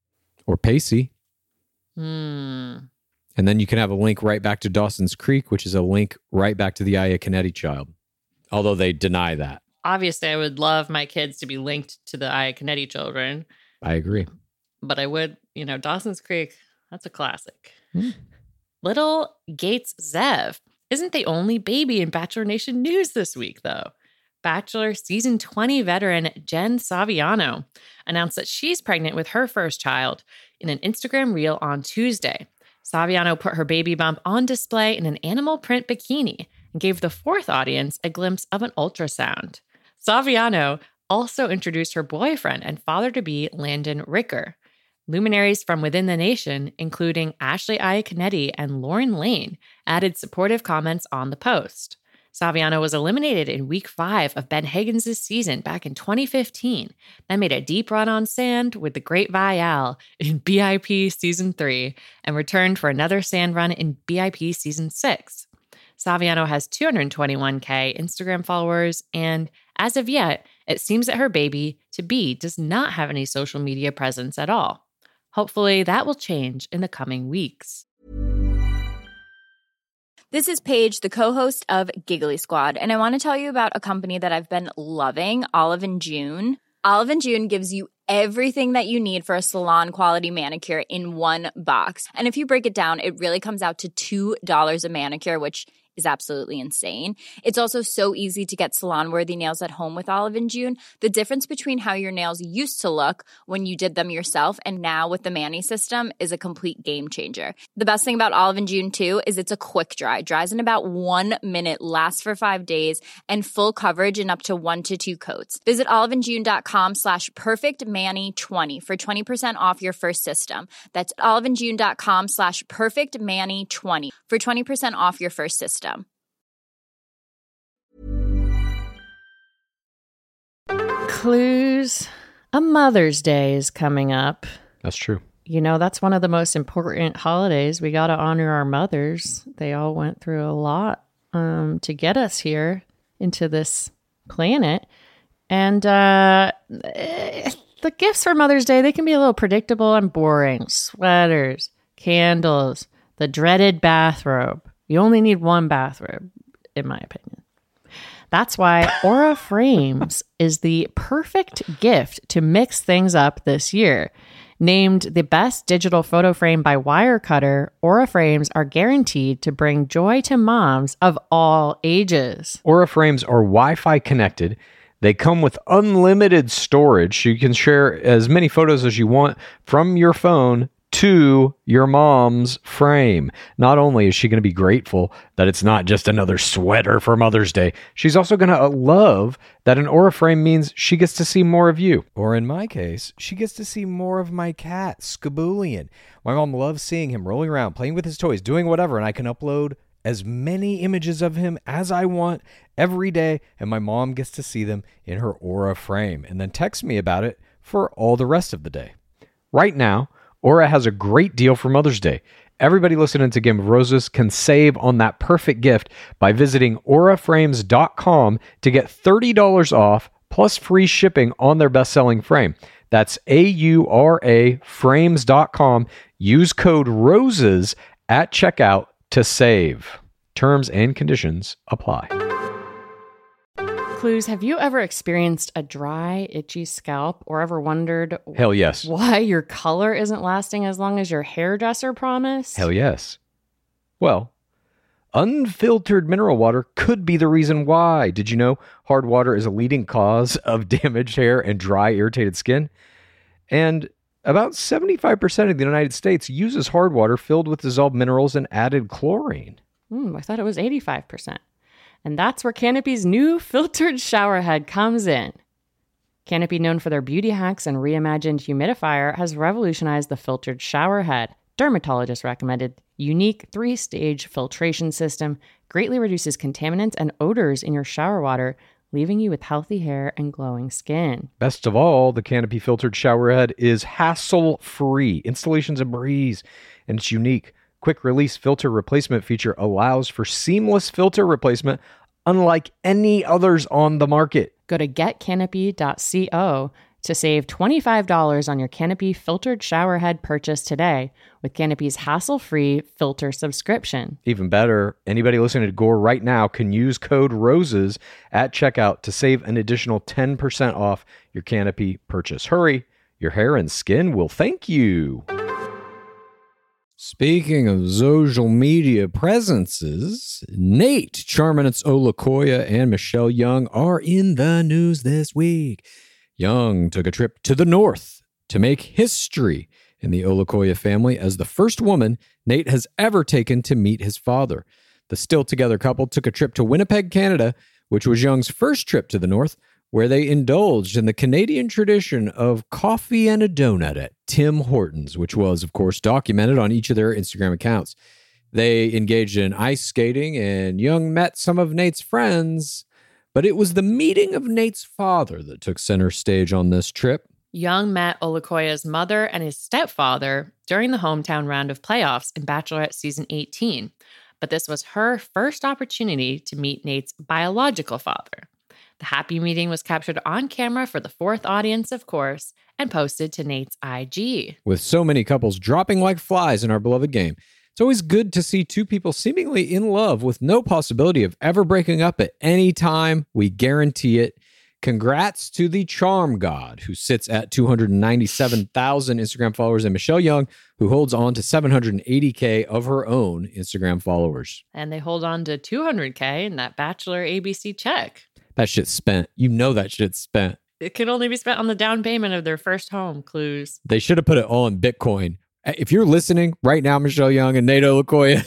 Or Pacey. Hmm. And then you can have a link right back to Dawson's Creek, which is a link right back to the Iaconetti child. Although they deny that. Obviously, I would love my kids to be linked to the Iaconetti children. I agree. But I would, you know, Dawson's Creek, that's a classic. Hmm. Little Gates Zev isn't the only baby in Bachelor Nation news this week, though. Bachelor season twenty veteran Jen Saviano announced that she's pregnant with her first child in an Instagram reel on Tuesday. Saviano put her baby bump on display in an animal print bikini and gave the fourth audience a glimpse of an ultrasound. Saviano also introduced her boyfriend and father-to-be Landon Ricker. Luminaries from within the nation, including Ashley Iaconetti and Lauren Lane, added supportive comments on the post. Saviano was eliminated in week five of Ben Higgins' season back in twenty fifteen, then made a deep run on sand with the Great Vial in B I P Season three, and returned for another sand run in B I P Season six. Saviano has two hundred twenty-one K Instagram followers, and as of yet, it seems that her baby-to-be does not have any social media presence at all. Hopefully, that will change in the coming weeks. This is Paige, the co-host of Giggly Squad, and I want to tell you about a company that I've been loving, Olive and June. Olive and June gives you everything that you need for a salon-quality manicure in one box. And if you break it down, it really comes out to two dollars a manicure, which is absolutely insane. It's also so easy to get salon-worthy nails at home with Olive and June. The difference between how your nails used to look when you did them yourself and now with the Mani system is a complete game changer. The best thing about Olive and June, too, is it's a quick dry. Dries in about one minute, lasts for five days, and full coverage in up to one to two coats. Visit oliveandjune.com slash perfectmani20 for twenty percent off your first system. That's oliveandjune.com slash perfectmani20 for twenty percent off your first system. Clues. A Mother's Day is coming up. That's true. You know, that's one of the most important holidays. We got to honor our mothers. They all went through a lot um, to get us here into this planet. And uh, the gifts for Mother's Day, they can be a little predictable and boring. Sweaters, candles, the dreaded bathrobe. You only need one bathrobe, in my opinion. That's why Aura Frames is the perfect gift to mix things up this year. Named the best digital photo frame by Wirecutter, Aura Frames are guaranteed to bring joy to moms of all ages. Aura Frames are Wi-Fi connected. They come with unlimited storage. You can share as many photos as you want from your phone to your mom's frame. Not only is she going to be grateful that it's not just another sweater for Mother's Day, she's also going to love that an Aura frame means she gets to see more of you. Or in my case, she gets to see more of my cat, Skaboolian. My mom loves seeing him rolling around, playing with his toys, doing whatever, and I can upload as many images of him as I want every day, and my mom gets to see them in her Aura frame and then text me about it for all the rest of the day. Right now, Aura has a great deal for Mother's Day. Everybody listening to Game of Roses can save on that perfect gift by visiting aura frames dot com to get thirty dollars off plus free shipping on their best-selling frame. That's A U R A frames dot com. Use code ROSES at checkout to save. Terms and conditions apply. Clues, have you ever experienced a dry, itchy scalp or ever wondered Hell yes. why your color isn't lasting as long as your hairdresser promised? Hell yes. Well, unfiltered mineral water could be the reason why. Did you know hard water is a leading cause of damaged hair and dry, irritated skin? And about seventy-five percent of the United States uses hard water filled with dissolved minerals and added chlorine. Mm, I thought it was eighty-five percent. And that's where Canopy's new filtered shower head comes in. Canopy, known for their beauty hacks and reimagined humidifier, has revolutionized the filtered shower head. Dermatologist recommended unique three-stage filtration system greatly reduces contaminants and odors in your shower water, leaving you with healthy hair and glowing skin. Best of all, the Canopy filtered shower head is hassle-free. Installation's a breeze, and it's unique. Quick release filter replacement feature allows for seamless filter replacement unlike any others on the market. Go to get canopy dot co to save twenty-five dollars on your Canopy filtered shower head purchase today with Canopy's hassle-free filter subscription. Even better, anybody listening to Gore right now can use code ROSES at checkout to save an additional ten percent off your Canopy purchase. Hurry, your hair and skin will thank you. Speaking of social media presences, Nate, Charminance Olakoya, and Michelle Young are in the news this week. Young took a trip to the north to make history in the Olakoya family as the first woman Nate has ever taken to meet his father. The still-together couple took a trip to Winnipeg, Canada, which was Young's first trip to the north, where they indulged in the Canadian tradition of coffee and a donut at Tim Hortons, which was, of course, documented on each of their Instagram accounts. They engaged in ice skating, and Young met some of Nate's friends, but it was the meeting of Nate's father that took center stage on this trip. Young met Olakoya's mother and his stepfather during the hometown round of playoffs in Bachelorette Season eighteen, but this was her first opportunity to meet Nate's biological father. The happy meeting was captured on camera for the fourth audience, of course, and posted to Nate's I G. With so many couples dropping like flies in our beloved game, it's always good to see two people seemingly in love with no possibility of ever breaking up at any time. We guarantee it. Congrats to the Charm God, who sits at two hundred ninety-seven thousand Instagram followers, and Michelle Young, who holds on to seven hundred eighty K of her own Instagram followers. And they hold on to two hundred K in that Bachelor A B C check. That shit's spent. You know that shit's spent. It can only be spent on the down payment of their first home, Clues. They should have put it all in Bitcoin. If you're listening right now, Michelle Young and Nate Olakoya,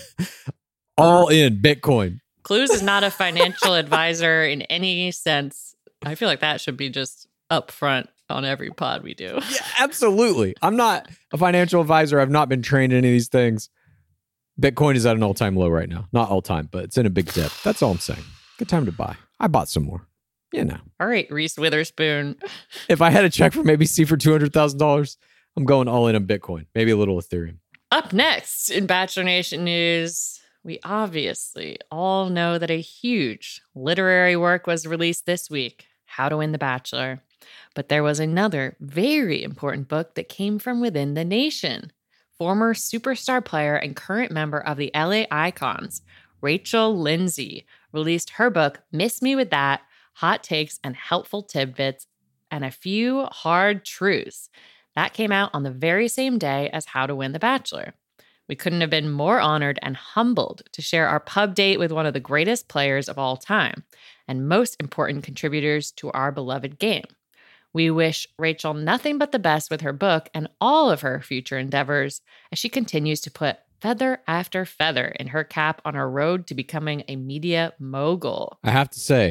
all in Bitcoin. Clues is not a financial advisor in any sense. I feel like that should be just upfront on every pod we do. Yeah, absolutely. I'm not a financial advisor. I've not been trained in any of these things. Bitcoin is at an all-time low right now. Not all-time, but it's in a big dip. That's all I'm saying. Good time to buy. I bought some more. You know. All right, Reese Witherspoon. If I had a check from A B C for two hundred thousand dollars, I'm going all in on Bitcoin. Maybe a little Ethereum. Up next in Bachelor Nation news, we obviously all know that a huge literary work was released this week, How to Win the Bachelor. But there was another very important book that came from within the nation. Former superstar player and current member of the L A Icons, Rachel Lindsay, released her book, Miss Me With That, Hot Takes and Helpful Tidbits, and a Few Hard Truths. That came out on the very same day as How to Win the Bachelor. We couldn't have been more honored and humbled to share our pub date with one of the greatest players of all time and most important contributors to our beloved game. We wish Rachel nothing but the best with her book and all of her future endeavors as she continues to put feather after feather in her cap on her road to becoming a media mogul. I have to say,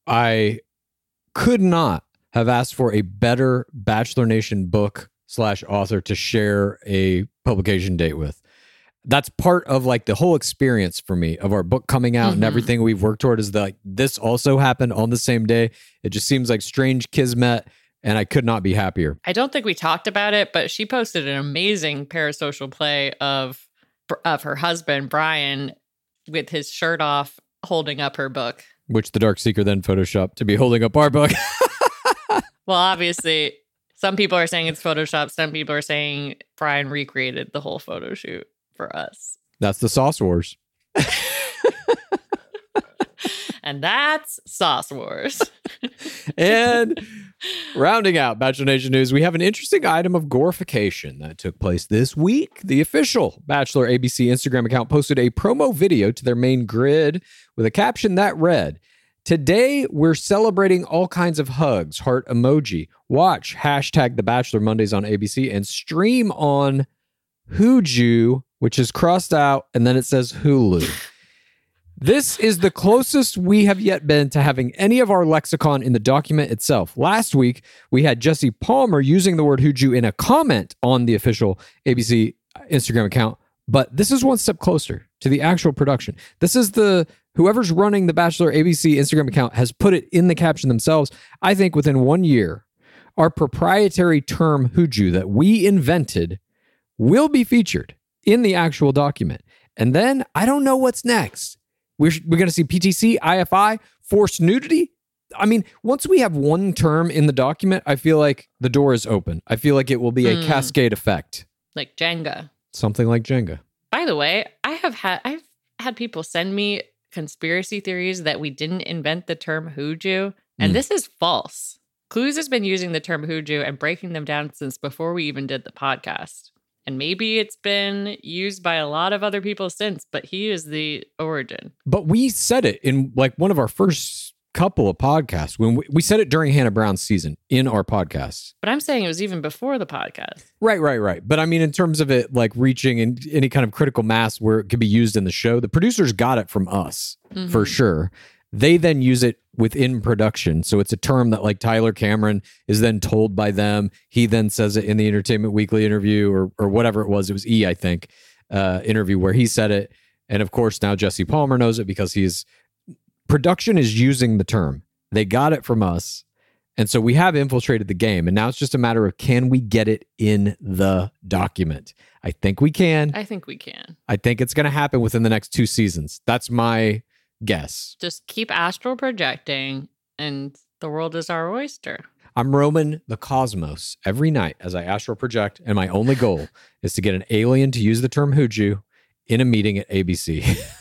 I could not have asked for a better Bachelor Nation book slash author to share a publication date with. That's part of like the whole experience for me of our book coming out, mm-hmm. and everything we've worked toward is that like, this also happened on the same day. It just seems like strange kismet, and I could not be happier. I don't think we talked about it, but she posted an amazing parasocial play of of her husband, Brian, with his shirt off, holding up her book. Which the Dark Seeker then photoshopped to be holding up our book. Well, obviously, some people are saying it's Photoshop. Some people are saying Brian recreated the whole photo shoot for us. That's the Sauce Wars. And that's Sauce Wars. And rounding out Bachelor Nation news, we have an interesting item of glorification that took place this week. The official Bachelor A B C Instagram account posted a promo video to their main grid with a caption that read, "Today, we're celebrating all kinds of hugs, heart emoji. Watch hashtag The Bachelor Mondays on A B C and stream on Huju," which is crossed out, and then it says Hulu. This is the closest we have yet been to having any of our lexicon in the document itself. Last week, we had Jesse Palmer using the word Huju in a comment on the official A B C Instagram account, but this is one step closer to the actual production. This is the, whoever's running the Bachelor A B C Instagram account has put it in the caption themselves. I think within one year, our proprietary term Huju that we invented will be featured in the actual document. And then I don't know what's next. We're, we're going to see P T C, I F I, forced nudity. I mean, once we have one term in the document, I feel like the door is open. I feel like it will be a mm. cascade effect. Like Jenga. Something like Jenga. By the way, I have had I've had people send me conspiracy theories that we didn't invent the term Huju, and mm. this is false. Clues has been using the term Huju and breaking them down since before we even did the podcast. And maybe it's been used by a lot of other people since, but he is the origin. But we said it in like one of our first couple of podcasts when we, we said it during Hannah Brown's season in our podcast. But I'm saying it was even before the podcast. Right, right, right. But I mean, in terms of it like reaching in any kind of critical mass where it could be used in the show, the producers got it from us mm-hmm. for sure. They then use it within production. So it's a term that like Tyler Cameron is then told by them. He then says it in the Entertainment Weekly interview or or whatever it was. It was E, I think, uh, interview where he said it. And of course, now Jesse Palmer knows it because he's production is using the term. They got it from us. And so we have infiltrated the game. And now it's just a matter of, can we get it in the document? I think we can. I think we can. I think it's going to happen within the next two seasons. That's my guess. Just keep astral projecting and the world is our oyster. I'm roaming the cosmos every night as I astral project, and my only goal is to get an alien to use the term Huju in a meeting at A B C.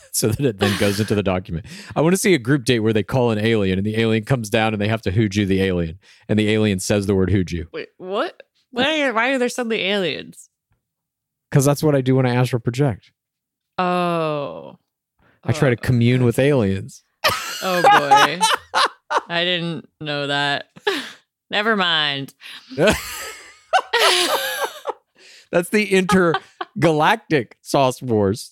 so that it then goes into the document. I want to see a group date where they call an alien and the alien comes down and they have to hooju the alien. And the alien says the word hooju. Wait, what? Why, why are there suddenly aliens? Because that's what I do when I astral project. Oh. I try to commune with aliens. Oh, boy. I didn't know that. Never mind. That's the intergalactic Sauce Wars.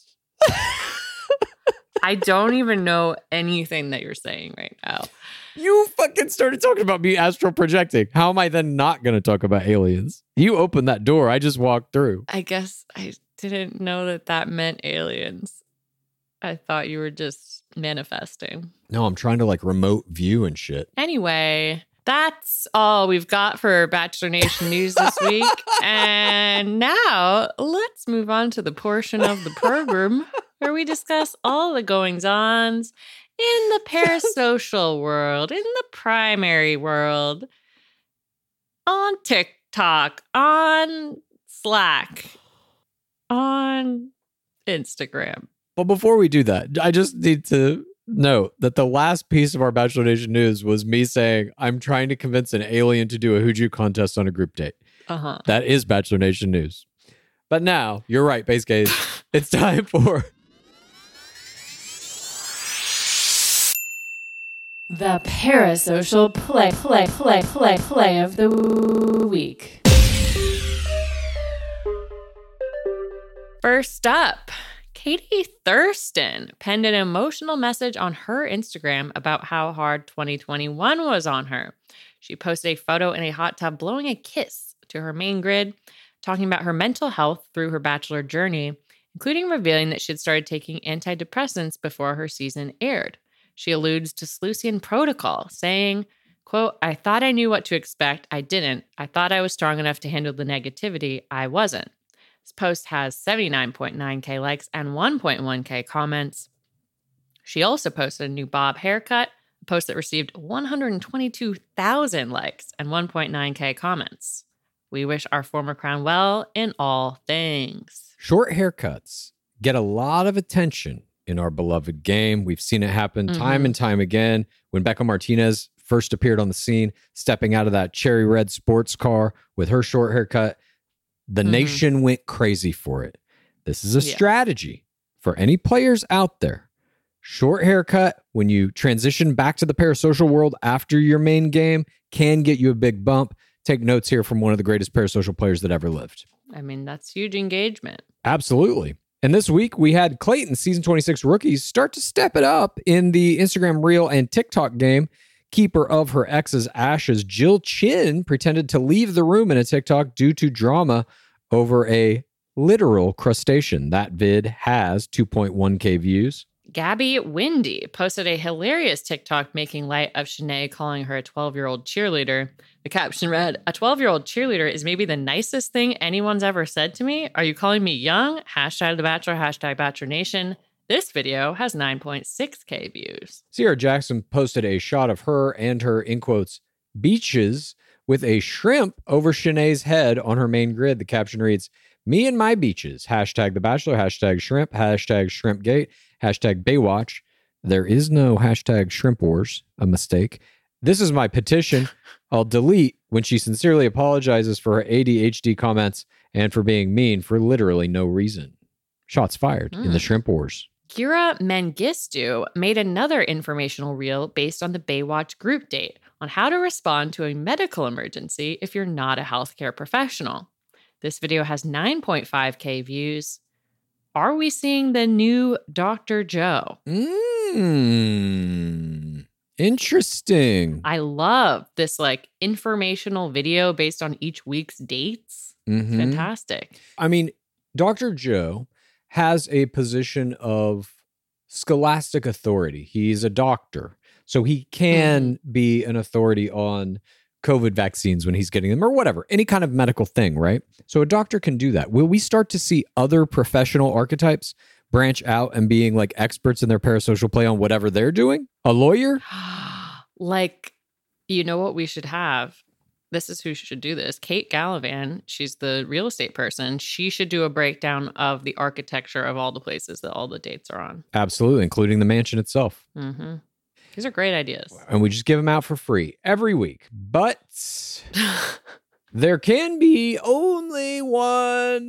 I don't even know anything that you're saying right now. You fucking started talking about me astral projecting. How am I then not going to talk about aliens? You opened that door. I just walked through. I guess I didn't know that that meant aliens. I thought you were just manifesting. No, I'm trying to like remote view and shit. Anyway, that's all we've got for Bachelor Nation news this week. And now let's move on to the portion of the program where we discuss all the goings-ons in the parasocial world, in the primary world, on TikTok, on Slack, on Instagram. But before we do that, I just need to note that the last piece of our Bachelor Nation news was me saying, I'm trying to convince an alien to do a hooju contest on a group date. Uh-huh. That is Bachelor Nation news. But now, you're right, Base Case. It's time for... The parasocial play, play, play, play, play of the week. First up, Katie Thurston penned an emotional message on her Instagram about how hard twenty twenty-one was on her. She posted a photo in a hot tub blowing a kiss to her main grid, talking about her mental health through her Bachelor journey, including revealing that she had started taking antidepressants before her season aired. She alludes to Sluician protocol, saying, quote, I thought I knew what to expect. I didn't. I thought I was strong enough to handle the negativity. I wasn't. This post has seventy-nine point nine K likes and one point one K comments. She also posted a new bob haircut, a post that received one hundred twenty-two thousand likes and one point nine K comments. We wish our former crown well in all things. Short haircuts get a lot of attention in our beloved game. We've seen it happen Mm-hmm. time and time again. When Becca Martinez first appeared on the scene, stepping out of that cherry red sports car with her short haircut, the Mm-hmm. nation went crazy for it. This is a Yeah. strategy for any players out there. Short haircut, when you transition back to the parasocial world after your main game, can get you a big bump. Take notes here from one of the greatest parasocial players that ever lived. I mean, that's huge engagement. Absolutely. And this week, we had Clayton, season twenty-six rookies, start to step it up in the Instagram Reel and TikTok game. Keeper of her ex's ashes, Jill Chin, pretended to leave the room in a TikTok due to drama over a literal crustacean. That vid has two point one K views. Gabby Windy posted a hilarious TikTok making light of Shanae calling her a twelve-year-old cheerleader. The caption read, a twelve-year-old cheerleader is maybe the nicest thing anyone's ever said to me. Are you calling me young? Hashtag The Bachelor, hashtag Bachelor Nation. This video has nine point six K views. Sierra Jackson posted a shot of her and her, in quotes, beaches with a shrimp over Shanae's head on her main grid. The caption reads, me and my beaches, hashtag The Bachelor, hashtag shrimp, hashtag shrimpgate, hashtag Baywatch. There is no hashtag shrimp wars, a mistake. This is my petition. I'll delete when she sincerely apologizes for her A D H D comments and for being mean for literally no reason. Shots fired mm. in the shrimp wars. Kira Mengistu made another informational reel based on the Baywatch group date on how to respond to a medical emergency if you're not a healthcare professional. This video has nine point five K views. Are we seeing the new Doctor Joe? Mmm. Interesting. I love this like informational video based on each week's dates. Mm-hmm. Fantastic. I mean, Doctor Joe has a position of scholastic authority. He's a doctor, so he can mm. be an authority on COVID vaccines when he's getting them or whatever, any kind of medical thing, right? So a doctor can do that. Will we start to see other professional archetypes branch out and being like experts in their parasocial play on whatever they're doing? A lawyer? Like, you know what we should have? this is who should do this. Kate Gallivan, she's the real estate person. She should do a breakdown of the architecture of all the places that all the dates are on. Absolutely, including the mansion itself. Mm-hmm. These are great ideas. And we just give them out for free every week. But there can be only one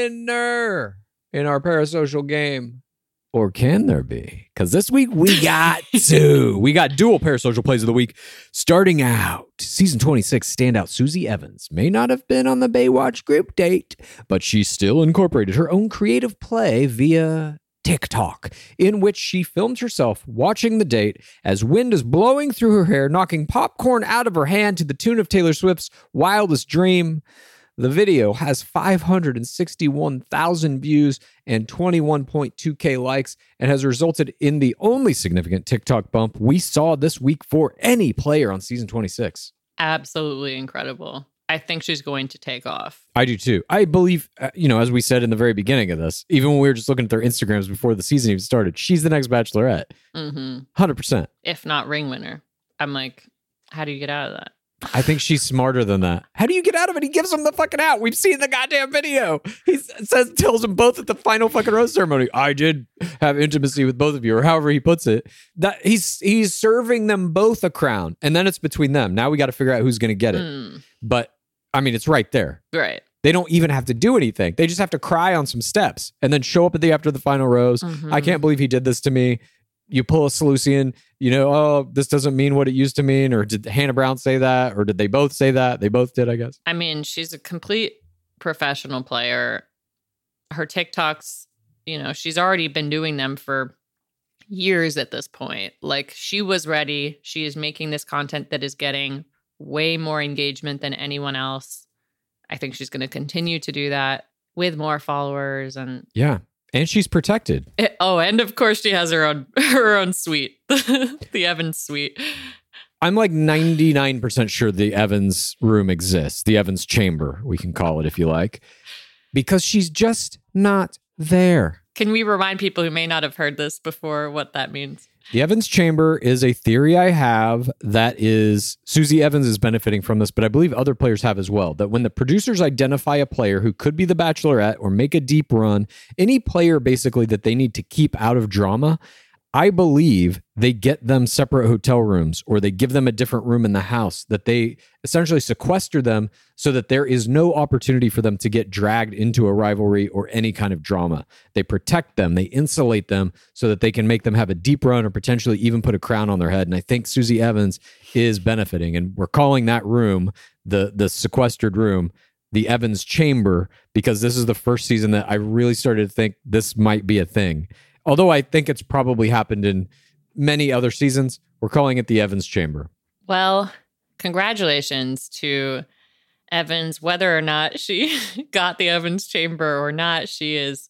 winner in our parasocial game. Or can there be? Because this week we got two. We got dual parasocial plays of the week. Starting out, season twenty-six standout Susie Evans may not have been on the Baywatch group date, but she still incorporated her own creative play via TikTok, in which she filmed herself watching the date as wind is blowing through her hair, knocking popcorn out of her hand to the tune of Taylor Swift's Wildest Dream. The video has five hundred sixty-one thousand views and twenty-one point two K likes and has resulted in the only significant TikTok bump we saw this week for any player on season twenty-six. Absolutely incredible. I think she's going to take off. I do too. I believe, uh, you know, as we said in the very beginning of this, even when we were just looking at their Instagrams before the season even started, she's the next Bachelorette. Mm-hmm. one hundred percent. If not ring winner. I'm like, how do you get out of that? I think she's smarter than that. How do you get out of it? He gives them the fucking out. We've seen the goddamn video. He says, tells them both at the final fucking rose ceremony, I did have intimacy with both of you, or however he puts it. That he's he's serving them both a crown, and then it's between them. Now we got to figure out who's going to get it. Mm. But I mean, it's right there. Right. They don't even have to do anything. They just have to cry on some steps and then show up at the after the final rose. Mm-hmm. I can't believe he did this to me. You pull a Seleucian, you know, oh, this doesn't mean what it used to mean. Or did Hannah Brown say that? Or did they both say that? They both did, I guess. I mean, she's a complete professional player. Her TikToks, you know, she's already been doing them for years at this point. Like, she was ready. She is making this content that is getting way more engagement than anyone else. I think she's going to continue to do that with more followers. And yeah. And she's protected. It, oh, and of course she has her own her own suite, the Evans suite. I'm like ninety-nine percent sure the Evans room exists, the Evans chamber, we can call it if you like, because she's just not there. Can we remind people who may not have heard this before what that means? The Evans chamber is a theory I have that is, Susie Evans is benefiting from this, but I believe other players have as well, that when the producers identify a player who could be the Bachelorette or make a deep run, any player basically that they need to keep out of drama, I believe they get them separate hotel rooms or they give them a different room in the house, that they essentially sequester them so that there is no opportunity for them to get dragged into a rivalry or any kind of drama. They protect them, they insulate them so that they can make them have a deep run or potentially even put a crown on their head. And I think Susie Evans is benefiting. And we're calling that room, the, the sequestered room, the Evans chamber, because this is the first season that I really started to think this might be a thing. Although I think it's probably happened in many other seasons, we're calling it the Evans Chamber. Well, congratulations to Evans. Whether or not she got the Evans Chamber or not, she is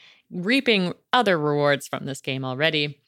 reaping other rewards from this game already.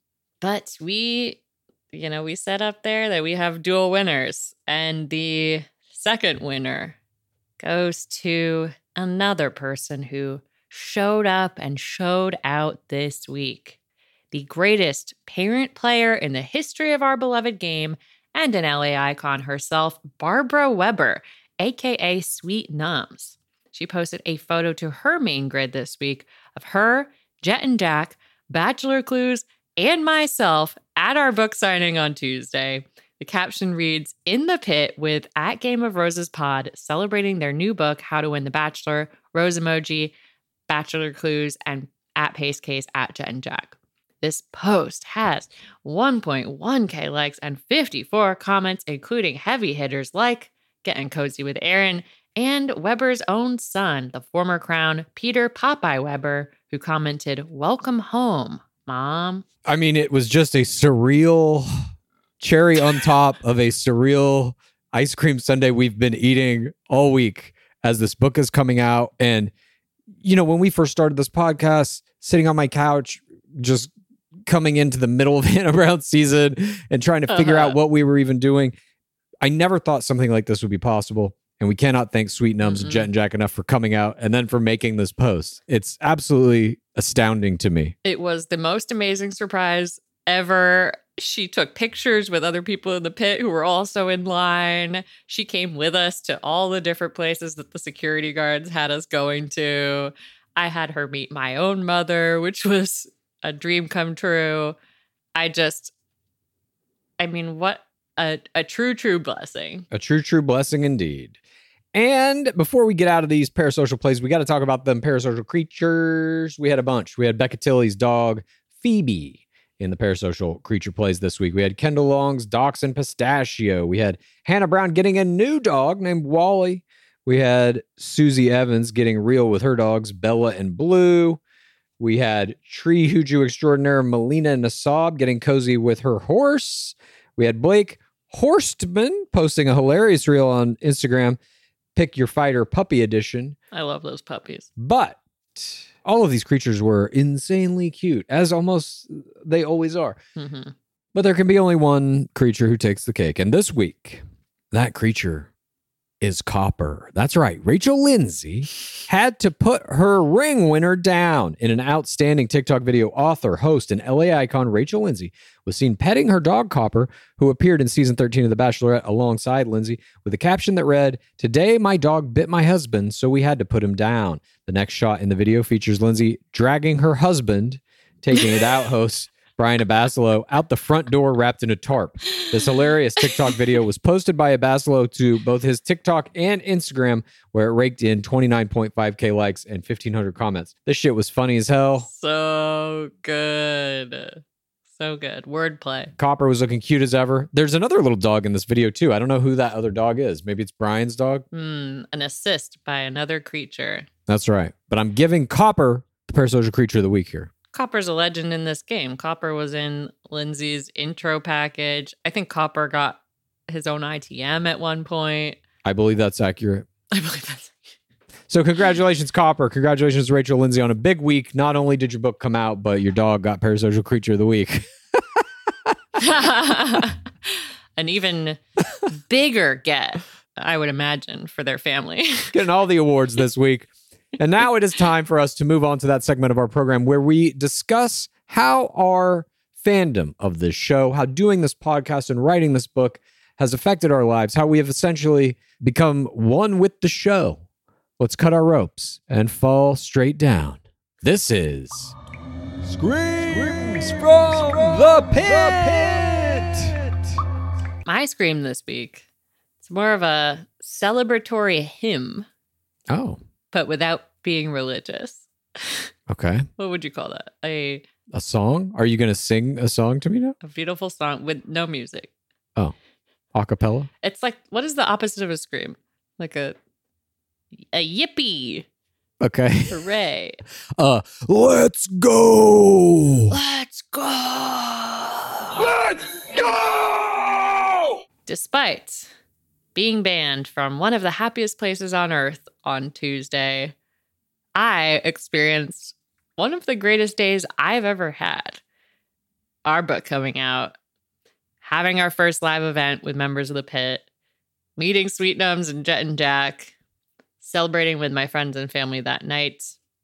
But we, you know, we set up there that we have dual winners. And the second winner goes to another person who showed up and showed out this week. The greatest parent player in the history of our beloved game and an L A icon herself, Barbara Weber, a k a. Sweet Nums. She posted a photo to her main grid this week of her, Jet and Jack, Bachelor Clues, and myself at our book signing on Tuesday. The caption reads, "In the pit with at Game of Roses pod, celebrating their new book, How to Win the Bachelor, Rose emoji, Bachelor Clues, and at Pace Case at Jet and Jack." This post has one point one K likes and fifty-four comments, including heavy hitters like Getting Cozy with Aaron and Weber's own son, the former Crown, Peter Popeye Weber, who commented, "Welcome home, Mom." I mean, it was just a surreal cherry on top of a surreal ice cream sundae we've been eating all week as this book is coming out. And you know, when we first started this podcast, sitting on my couch, just coming into the middle of Hannah Brown season and trying to figure uh-huh. out what we were even doing, I never thought something like this would be possible. And we cannot thank Sweet Nums mm-hmm. and Jet and Jack enough for coming out and then for making this post. It's absolutely astounding to me. It was the most amazing surprise ever. She took pictures with other people in the pit who were also in line. She came with us to all the different places that the security guards had us going to. I had her meet my own mother, which was a dream come true. I just, I mean, what a, a true, true blessing. A true, true blessing indeed. And before we get out of these parasocial plays, we got to talk about them parasocial creatures. We had a bunch. We had Becca Tilley's dog, Phoebe, in the parasocial creature plays this week. We had Kendall Long's Dachshund Pistachio. We had Hannah Brown getting a new dog named Wally. We had Susie Evans getting real with her dogs, Bella and Blue. We had Tree Huju extraordinaire Melina Nassab getting cozy with her horse. We had Blake Horstman posting a hilarious reel on Instagram, Pick Your Fighter Puppy Edition. I love those puppies. But all of these creatures were insanely cute, as almost they always are. Mm-hmm. But there can be only one creature who takes the cake. And this week, that creature is Copper. That's right. Rachel Lindsay had to put her ring winner down. In an outstanding TikTok video, author, host, and L A icon Rachel Lindsay was seen petting her dog Copper, who appeared in season thirteen of The Bachelorette alongside Lindsay, with a caption that read, "Today my dog bit my husband, so we had to put him down." The next shot in the video features Lindsay dragging her husband, taking it out host Brian Abasolo out the front door wrapped in a tarp. This hilarious TikTok video was posted by Abasolo to both his TikTok and Instagram, where it raked in twenty-nine point five K likes and fifteen hundred comments. This shit was funny as hell. So good. So good. Wordplay. Copper was looking cute as ever. There's another little dog in this video too. I don't know who that other dog is. Maybe it's Brian's dog. Mm, an assist by another creature. That's right. But I'm giving Copper the parasocial creature of the week here. Copper's a legend in this game. Copper was in Lindsay's intro package. I think Copper got his own I T M at one point. I believe that's accurate. I believe that's accurate. So congratulations, Copper. Congratulations, Rachel Lindsay, on a big week. Not only did your book come out, but your dog got parasocial creature of the week. An even bigger get, I would imagine, for their family. Getting all the awards this week. And now it is time for us to move on to that segment of our program where we discuss how our fandom of this show, how doing this podcast and writing this book has affected our lives, how we have essentially become one with the show. Let's cut our ropes and fall straight down. This is Screams from the Pit. My scream this week, it's more of a celebratory hymn. Oh. But without being religious. Okay. What would you call that? A a song? Are you going to sing a song to me now? A beautiful song with no music. Oh, a cappella? It's like, what is the opposite of a scream? Like a a yippee. Okay. Hooray. Uh, let's go. Let's go. Let's go. Despite being banned from one of the happiest places on earth on Tuesday, I experienced one of the greatest days I've ever had. Our book coming out, having our first live event with members of the pit, meeting Sweet Nums and Jet and Jack, celebrating with my friends and family that night.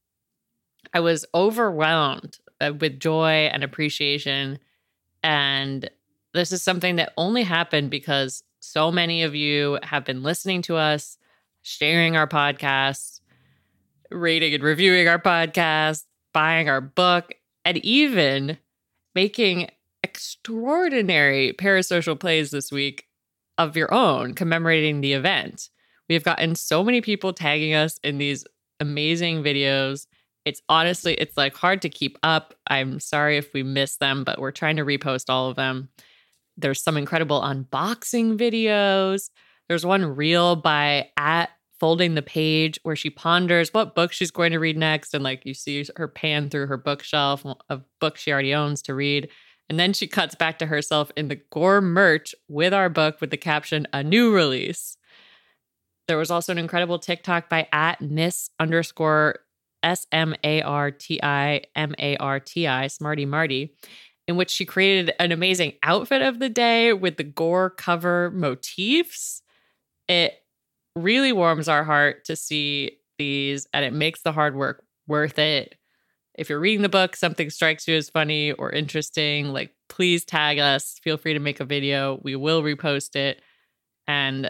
I was overwhelmed uh, with joy and appreciation. And this is something that only happened because so many of you have been listening to us, sharing our podcast, rating and reviewing our podcast, buying our book, and even making extraordinary parasocial plays this week of your own, commemorating the event. We've gotten so many people tagging us in these amazing videos. It's honestly, it's like hard to keep up. I'm sorry if we miss them, but we're trying to repost all of them. There's some incredible unboxing videos. There's one reel by at Folding the Page where she ponders what book she's going to read next. And like you see her pan through her bookshelf of books she already owns to read. And then she cuts back to herself in the Gore merch with our book with the caption, a new release. There was also an incredible TikTok by at Miss underscore S M A R T I M A R T I, Smarty Marty, in which she created an amazing outfit of the day with the Gore cover motifs. It really warms our heart to see these, and it makes the hard work worth it. if you're reading the book, something strikes you as funny or interesting, like please tag us. Feel free to make a video. We will repost it. And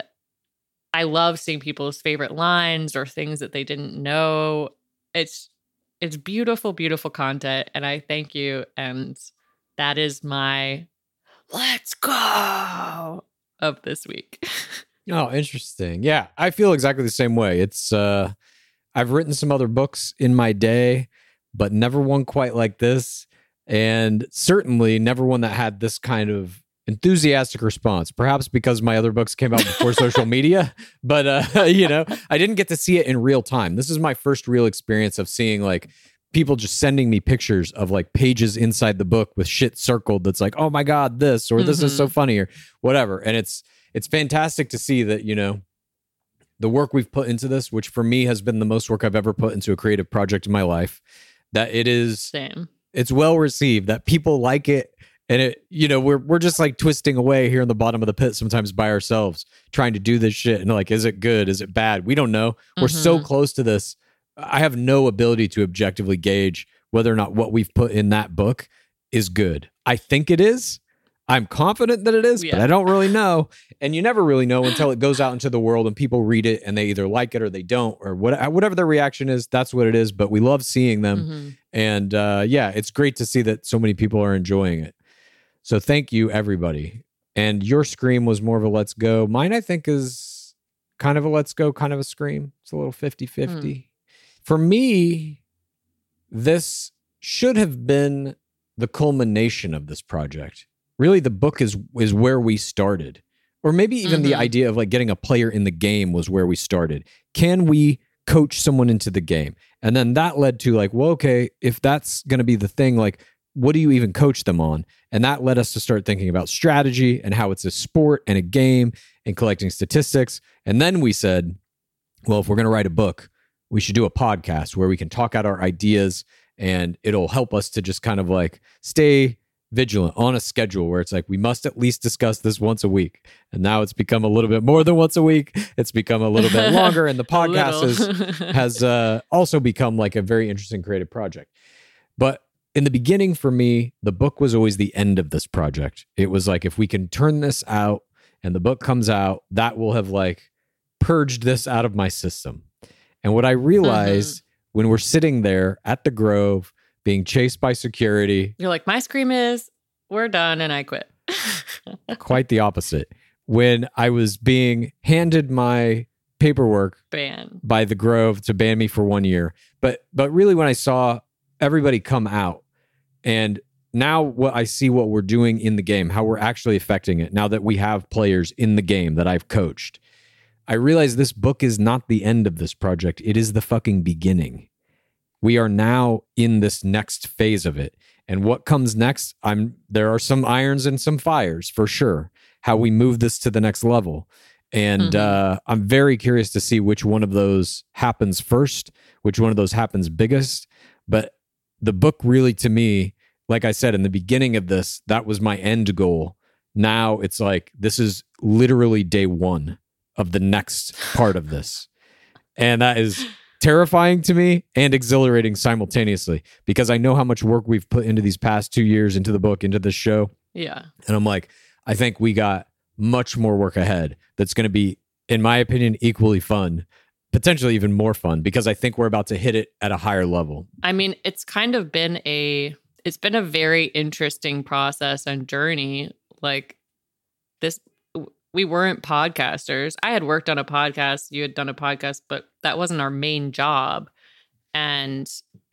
I love seeing people's favorite lines or things that they didn't know. It's it's beautiful, beautiful content. And I thank you. And that is my let's go of this week. Oh, interesting. Yeah, I feel exactly the same way. It's uh I've written some other books in my day, but never one quite like this. And certainly never one that had this kind of enthusiastic response, perhaps because my other books came out before social media, but uh, you know, I didn't get to see it in real time. This is my first real experience of seeing like people just sending me pictures of like pages inside the book with shit circled that's like, oh my God, this, or this mm-hmm. is so funny or whatever. And it's, it's fantastic to see that, you know, the work we've put into this, which for me has been the most work I've ever put into a creative project in my life, that it is, Same. It's well received, that people like it. And it, you know, we're we're just like twisting away here in the bottom of the pit sometimes by ourselves, trying to do this shit. And like, is it good? Is it bad? We don't know. We're mm-hmm. so close to this. I have no ability to objectively gauge whether or not what we've put in that book is good. I think it is. I'm confident that it is, yeah. but I don't really know. And you never really know until it goes out into the world and people read it and they either like it or they don't, or what, whatever their reaction is, that's what it is. But we love seeing them. Mm-hmm. And uh, yeah, it's great to see that so many people are enjoying it. So thank you, everybody. And your scream was more of a let's go. Mine, I think, is kind of a let's go, kind of a scream. It's a little fifty-fifty. Mm. For me, this should have been the culmination of this project. Really, the book is is where we started. Or maybe even mm-hmm. the idea of like getting a player in the game was where we started. Can we coach someone into the game? And then that led to like, well, okay, if that's going to be the thing, like, what do you even coach them on? And that led us to start thinking about strategy and how it's a sport and a game and collecting statistics. And then we said, well, if we're going to write a book, we should do a podcast where we can talk out our ideas and it'll help us to just kind of like stay vigilant on a schedule where it's like, we must at least discuss this once a week. And now it's become a little bit more than once a week. It's become a little bit longer. And the podcast is, has uh, also become like a very interesting creative project. But in the beginning, for me, the book was always the end of this project. It was like, if we can turn this out and the book comes out, that will have like purged this out of my system. And what I realized mm-hmm. when we're sitting there at the Grove, being chased by security. You're like, my scream is, we're done and I quit. Quite the opposite. When I was being handed my paperwork ban by the Grove to ban me for one year. But but really when I saw everybody come out, and now what I see what we're doing in the game, how we're actually affecting it, now that we have players in the game that I've coached, I realize this book is not the end of this project. It is the fucking beginning. We are now in this next phase of it. And what comes next, I'm there are some irons and some fires for sure, how we move this to the next level. And mm-hmm. uh, I'm very curious to see which one of those happens first, which one of those happens biggest. But the book really, to me, like I said, in the beginning of this, that was my end goal. Now it's like, this is literally day one of the next part of this. And that is terrifying to me and exhilarating simultaneously, because I know how much work we've put into these past two years into the book, into this show. Yeah. And I'm like, I think we got much more work ahead that's going to be, in my opinion, equally fun, potentially even more fun, because I think we're about to hit it at a higher level. I mean, it's kind of been a, it's been a very interesting process and journey. Like this, we weren't podcasters. I had worked on a podcast. You had done a podcast, but that wasn't our main job. And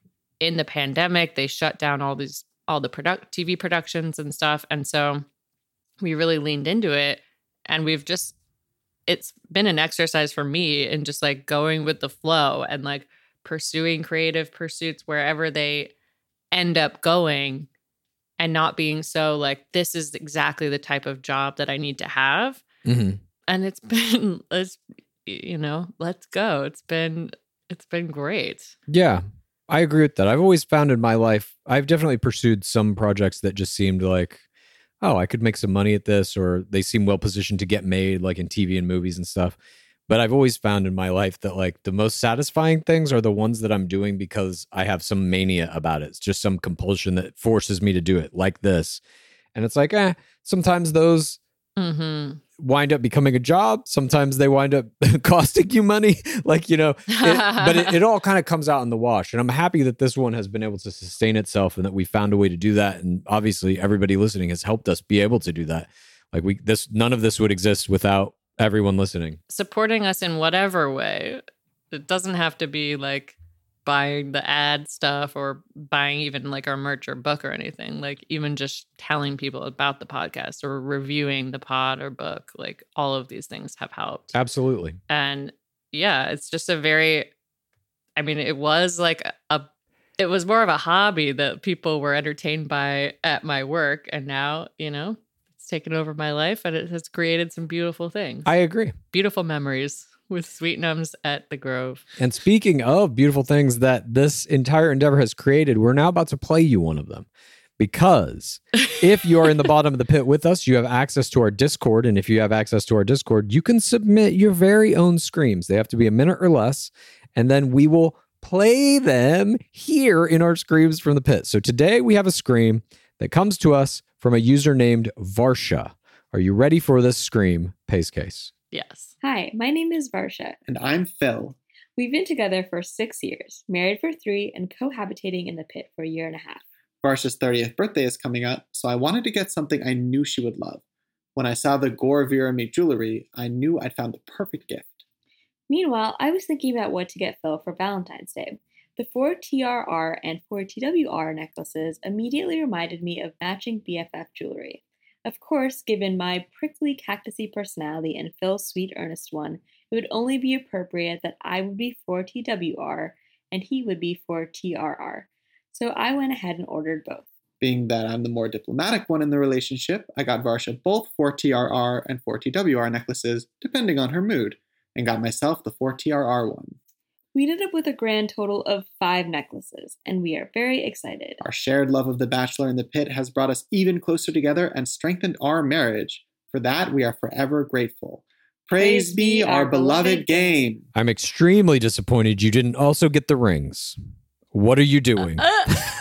in the pandemic, they shut down all these, all the product T V productions and stuff. And so we really leaned into it, and we've just, it's been an exercise for me in just like going with the flow and like pursuing creative pursuits wherever they end up going, and not being so like, this is exactly the type of job that I need to have. Mm-hmm. And it's been, it's, you know, let's go. It's been, it's been great. Yeah, I agree with that. I've always found in my life, I've definitely pursued some projects that just seemed like, oh, I could make some money at this, or they seem well positioned to get made, like in T V and movies and stuff. But I've always found in my life that like the most satisfying things are the ones that I'm doing because I have some mania about it. It's just some compulsion that forces me to do it, like this. And it's like, eh, sometimes those Mm-hmm. wind up becoming a job. Sometimes they wind up costing you money. Like, you know, it, but it, it all kind of comes out in the wash. And I'm happy that this one has been able to sustain itself and that we found a way to do that. And obviously everybody listening has helped us be able to do that. Like we, this, none of this would exist without everyone listening. Supporting us in whatever way. It doesn't have to be like buying the ad stuff or buying even like our merch or book or anything. Like even just telling people about the podcast or reviewing the pod or book, like all of these things have helped. Absolutely. And yeah, it's just a very, I mean, it was like a, a it was more of a hobby that people were entertained by at my work. And now, you know, it's taken over my life and it has created some beautiful things. I agree. Beautiful memories with Sweet Nums at the Grove. And speaking of beautiful things that this entire endeavor has created, we're now about to play you one of them. Because if you are in the bottom of the pit with us, you have access to our Discord. And if you have access to our Discord, you can submit your very own screams. They have to be a minute or less. And then we will play them here in our Screams from the Pit. So today we have a scream that comes to us from a user named Varsha. Are you ready for this scream, Pace Case? Yes. Hi, my name is Varsha. And I'm Phil. We've been together for six years, married for three, and cohabitating in the pit for a year and a half. Varsha's thirtieth birthday is coming up, so I wanted to get something I knew she would love. When I saw the Gore Vera Me jewelry, I knew I'd found the perfect gift. Meanwhile, I was thinking about what to get Phil for Valentine's Day. The four T R R and four T W R necklaces immediately reminded me of matching B F F jewelry. Of course, given my prickly cactusy personality and Phil's sweet earnest one, it would only be appropriate that I would be for T W R and he would be for T R R. So I went ahead and ordered both. Being that I'm the more diplomatic one in the relationship, I got Varsha both four T R R and four T W R necklaces, depending on her mood, and got myself the four T R R one. We ended up with a grand total of five necklaces, and we are very excited. Our shared love of The Bachelor in the Pit has brought us even closer together and strengthened our marriage. For that, we are forever grateful. Praise, Praise be our, our beloved game. I'm extremely disappointed you didn't also get the rings. What are you doing? Uh,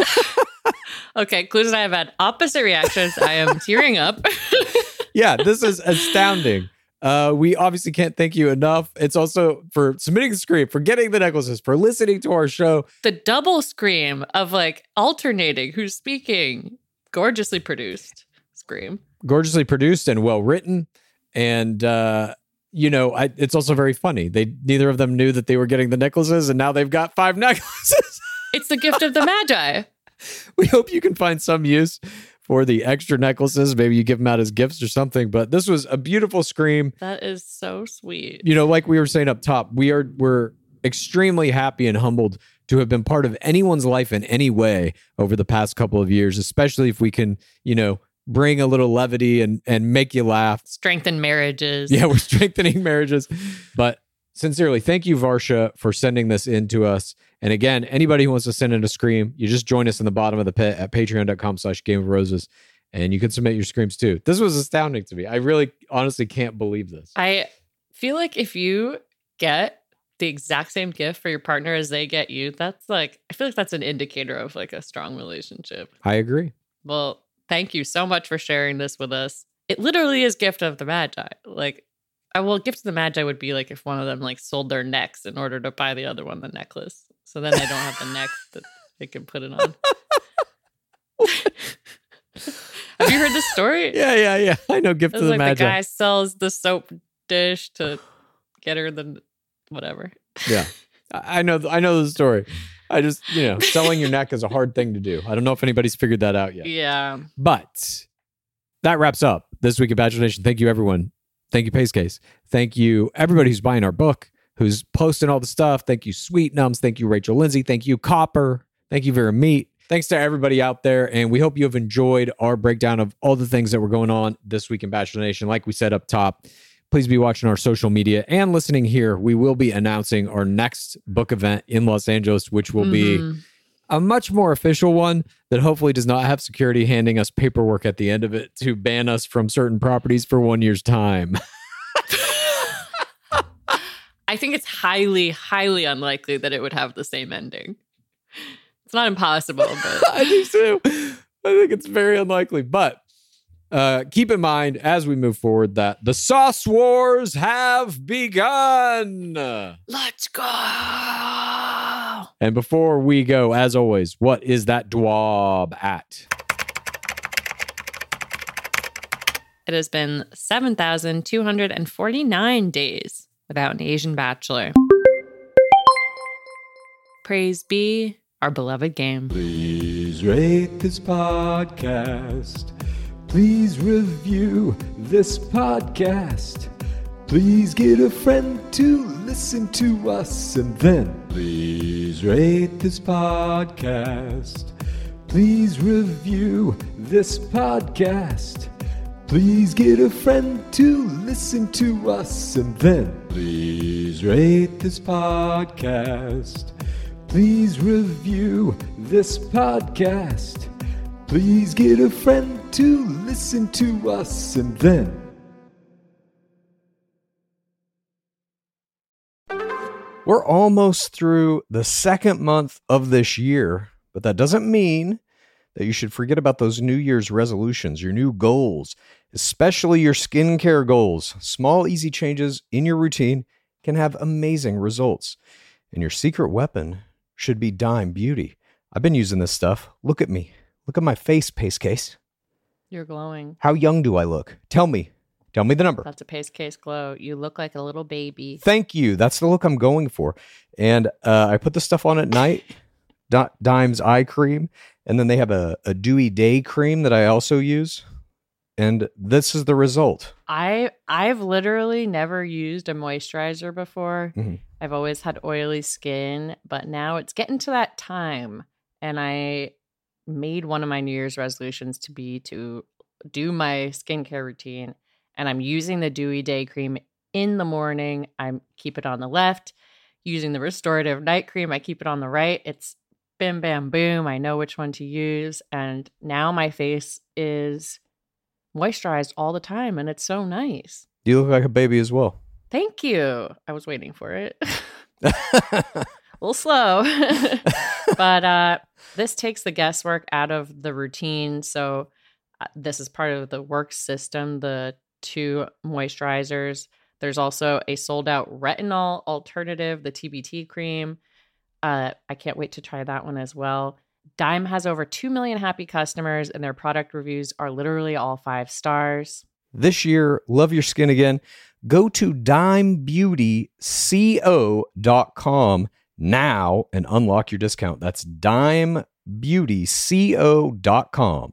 uh. Okay, Clues and I have had opposite reactions. I am tearing up. Yeah, this is astounding. Uh, we obviously can't thank you enough. It's also for submitting the scream, for getting the necklaces, for listening to our show. The double scream of like alternating who's speaking. Gorgeously produced scream. Gorgeously produced and well written. And, uh, you know, I, it's also very funny. They neither of them knew that they were getting the necklaces, and now they've got five necklaces. It's the gift of the Magi. We hope you can find some use for the extra necklaces. Maybe you give them out as gifts or something. But this was a beautiful scream. That is so sweet. You know, like we were saying up top, we are we're extremely happy and humbled to have been part of anyone's life in any way over the past couple of years, especially if we can, you know, bring a little levity and and make you laugh. Strengthen marriages. Yeah, we're strengthening marriages. But sincerely, thank you, Varsha, for sending this in to us. And again, anybody who wants to send in a scream, you just join us in the bottom of the pit at patreon.com slash Game of Roses. And you can submit your screams too. This was astounding to me. I really honestly can't believe this. I feel like if you get the exact same gift for your partner as they get you, that's like, I feel like that's an indicator of like a strong relationship. I agree. Well, thank you so much for sharing this with us. It literally is gift of the Magi. Like, I well, gift of the Magi would be like if one of them like sold their necks in order to buy the other one the necklace. So then they don't have the neck that they can put it on. Have you heard this story? Yeah, yeah, yeah. I know gift of the like Magi. The guy sells the soap dish to get her the whatever. Yeah, I know. I know the story. I just, you know, selling your neck is a hard thing to do. I don't know if anybody's figured that out yet. Yeah. But that wraps up this week of Bachelor Nation. Thank you, everyone. Thank you, Pace Case. Thank you, everybody who's buying our book, who's posting all the stuff. Thank you, Sweet Nums. Thank you, Rachel Lindsay. Thank you, Copper. Thank you, Vera Meat. Thanks to everybody out there. And we hope you have enjoyed our breakdown of all the things that were going on this week in Bachelor Nation. Like we said up top, please be watching our social media and listening here. We will be announcing our next book event in Los Angeles, which will mm-hmm. be a much more official one that hopefully does not have security handing us paperwork at the end of it to ban us from certain properties for one year's time. I think it's highly, highly unlikely that it would have the same ending. It's not impossible, but I do too. I think it's very unlikely. But uh, keep in mind as we move forward that the sauce wars have begun. Let's go. And before we go, as always, what is that D W A B at? It has been seven thousand two hundred forty-nine days without an Asian bachelor. Praise be our beloved game. Please rate this podcast. Please review this podcast. Please get a friend to listen to us. And then please rate this podcast. Please review this podcast. Please get a friend to listen to us. And then please rate this podcast. Please review this podcast. Please get a friend to listen to us. And then we're almost through the second month of this year, but that doesn't mean that you should forget about those New Year's resolutions, your new goals, especially your skincare goals. Small, easy changes in your routine can have amazing results. And your secret weapon should be Dime Beauty. I've been using this stuff. Look at me. Look at my face, Pace Case. You're glowing. How young do I look? Tell me. Tell me the number. That's a Pace Case glow. You look like a little baby. Thank you. That's the look I'm going for. And uh, I put the stuff on at night, D- Dime's eye cream, and then they have a, a dewy day cream that I also use. And this is the result. I, I've literally never used a moisturizer before. Mm-hmm. I've always had oily skin, but now it's getting to that time. And I made one of my New Year's resolutions to be to do my skincare routine. And I'm using the Dewy Day Cream in the morning. I keep it on the left. Using the Restorative Night Cream, I keep it on the right. It's bim, bam, boom. I know which one to use. And now my face is moisturized all the time. And it's so nice. You look like a baby as well. Thank you. I was waiting for it. A little slow. But uh, this takes the guesswork out of the routine. So uh, this is part of the work system, the two moisturizers. There's also a sold out retinol alternative, the T B T cream. Uh, I can't wait to try that one as well. Dime has over two million happy customers, and their product reviews are literally all five stars. This year, love your skin again. Go to dime beauty co dot com now and unlock your discount. That's dime beauty co dot com.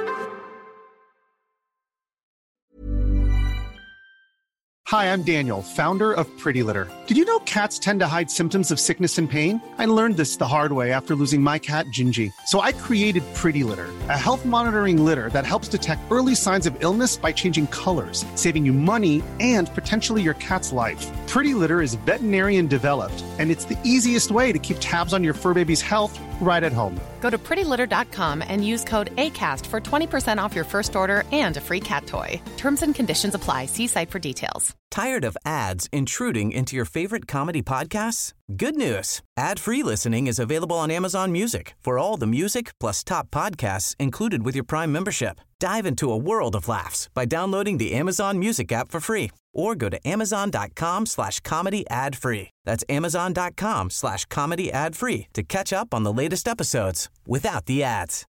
Hi, I'm Daniel, founder of Pretty Litter. Did you know cats tend to hide symptoms of sickness and pain? I learned this the hard way after losing my cat, Gingy. So I created Pretty Litter, a health monitoring litter that helps detect early signs of illness by changing colors, saving you money and potentially your cat's life. Pretty Litter is veterinarian developed, and it's the easiest way to keep tabs on your fur baby's health right at home. Go to pretty litter dot com and use code ACAST for twenty percent off your first order and a free cat toy. Terms and conditions apply. See site for details. Tired of ads intruding into your favorite comedy podcasts? Good news. Ad-free listening is available on Amazon Music for all the music plus top podcasts included with your Prime membership. Dive into a world of laughs by downloading the Amazon Music app for free or go to amazon.com slash comedy ad free. That's amazon.com slash comedy ad free to catch up on the latest episodes without the ads.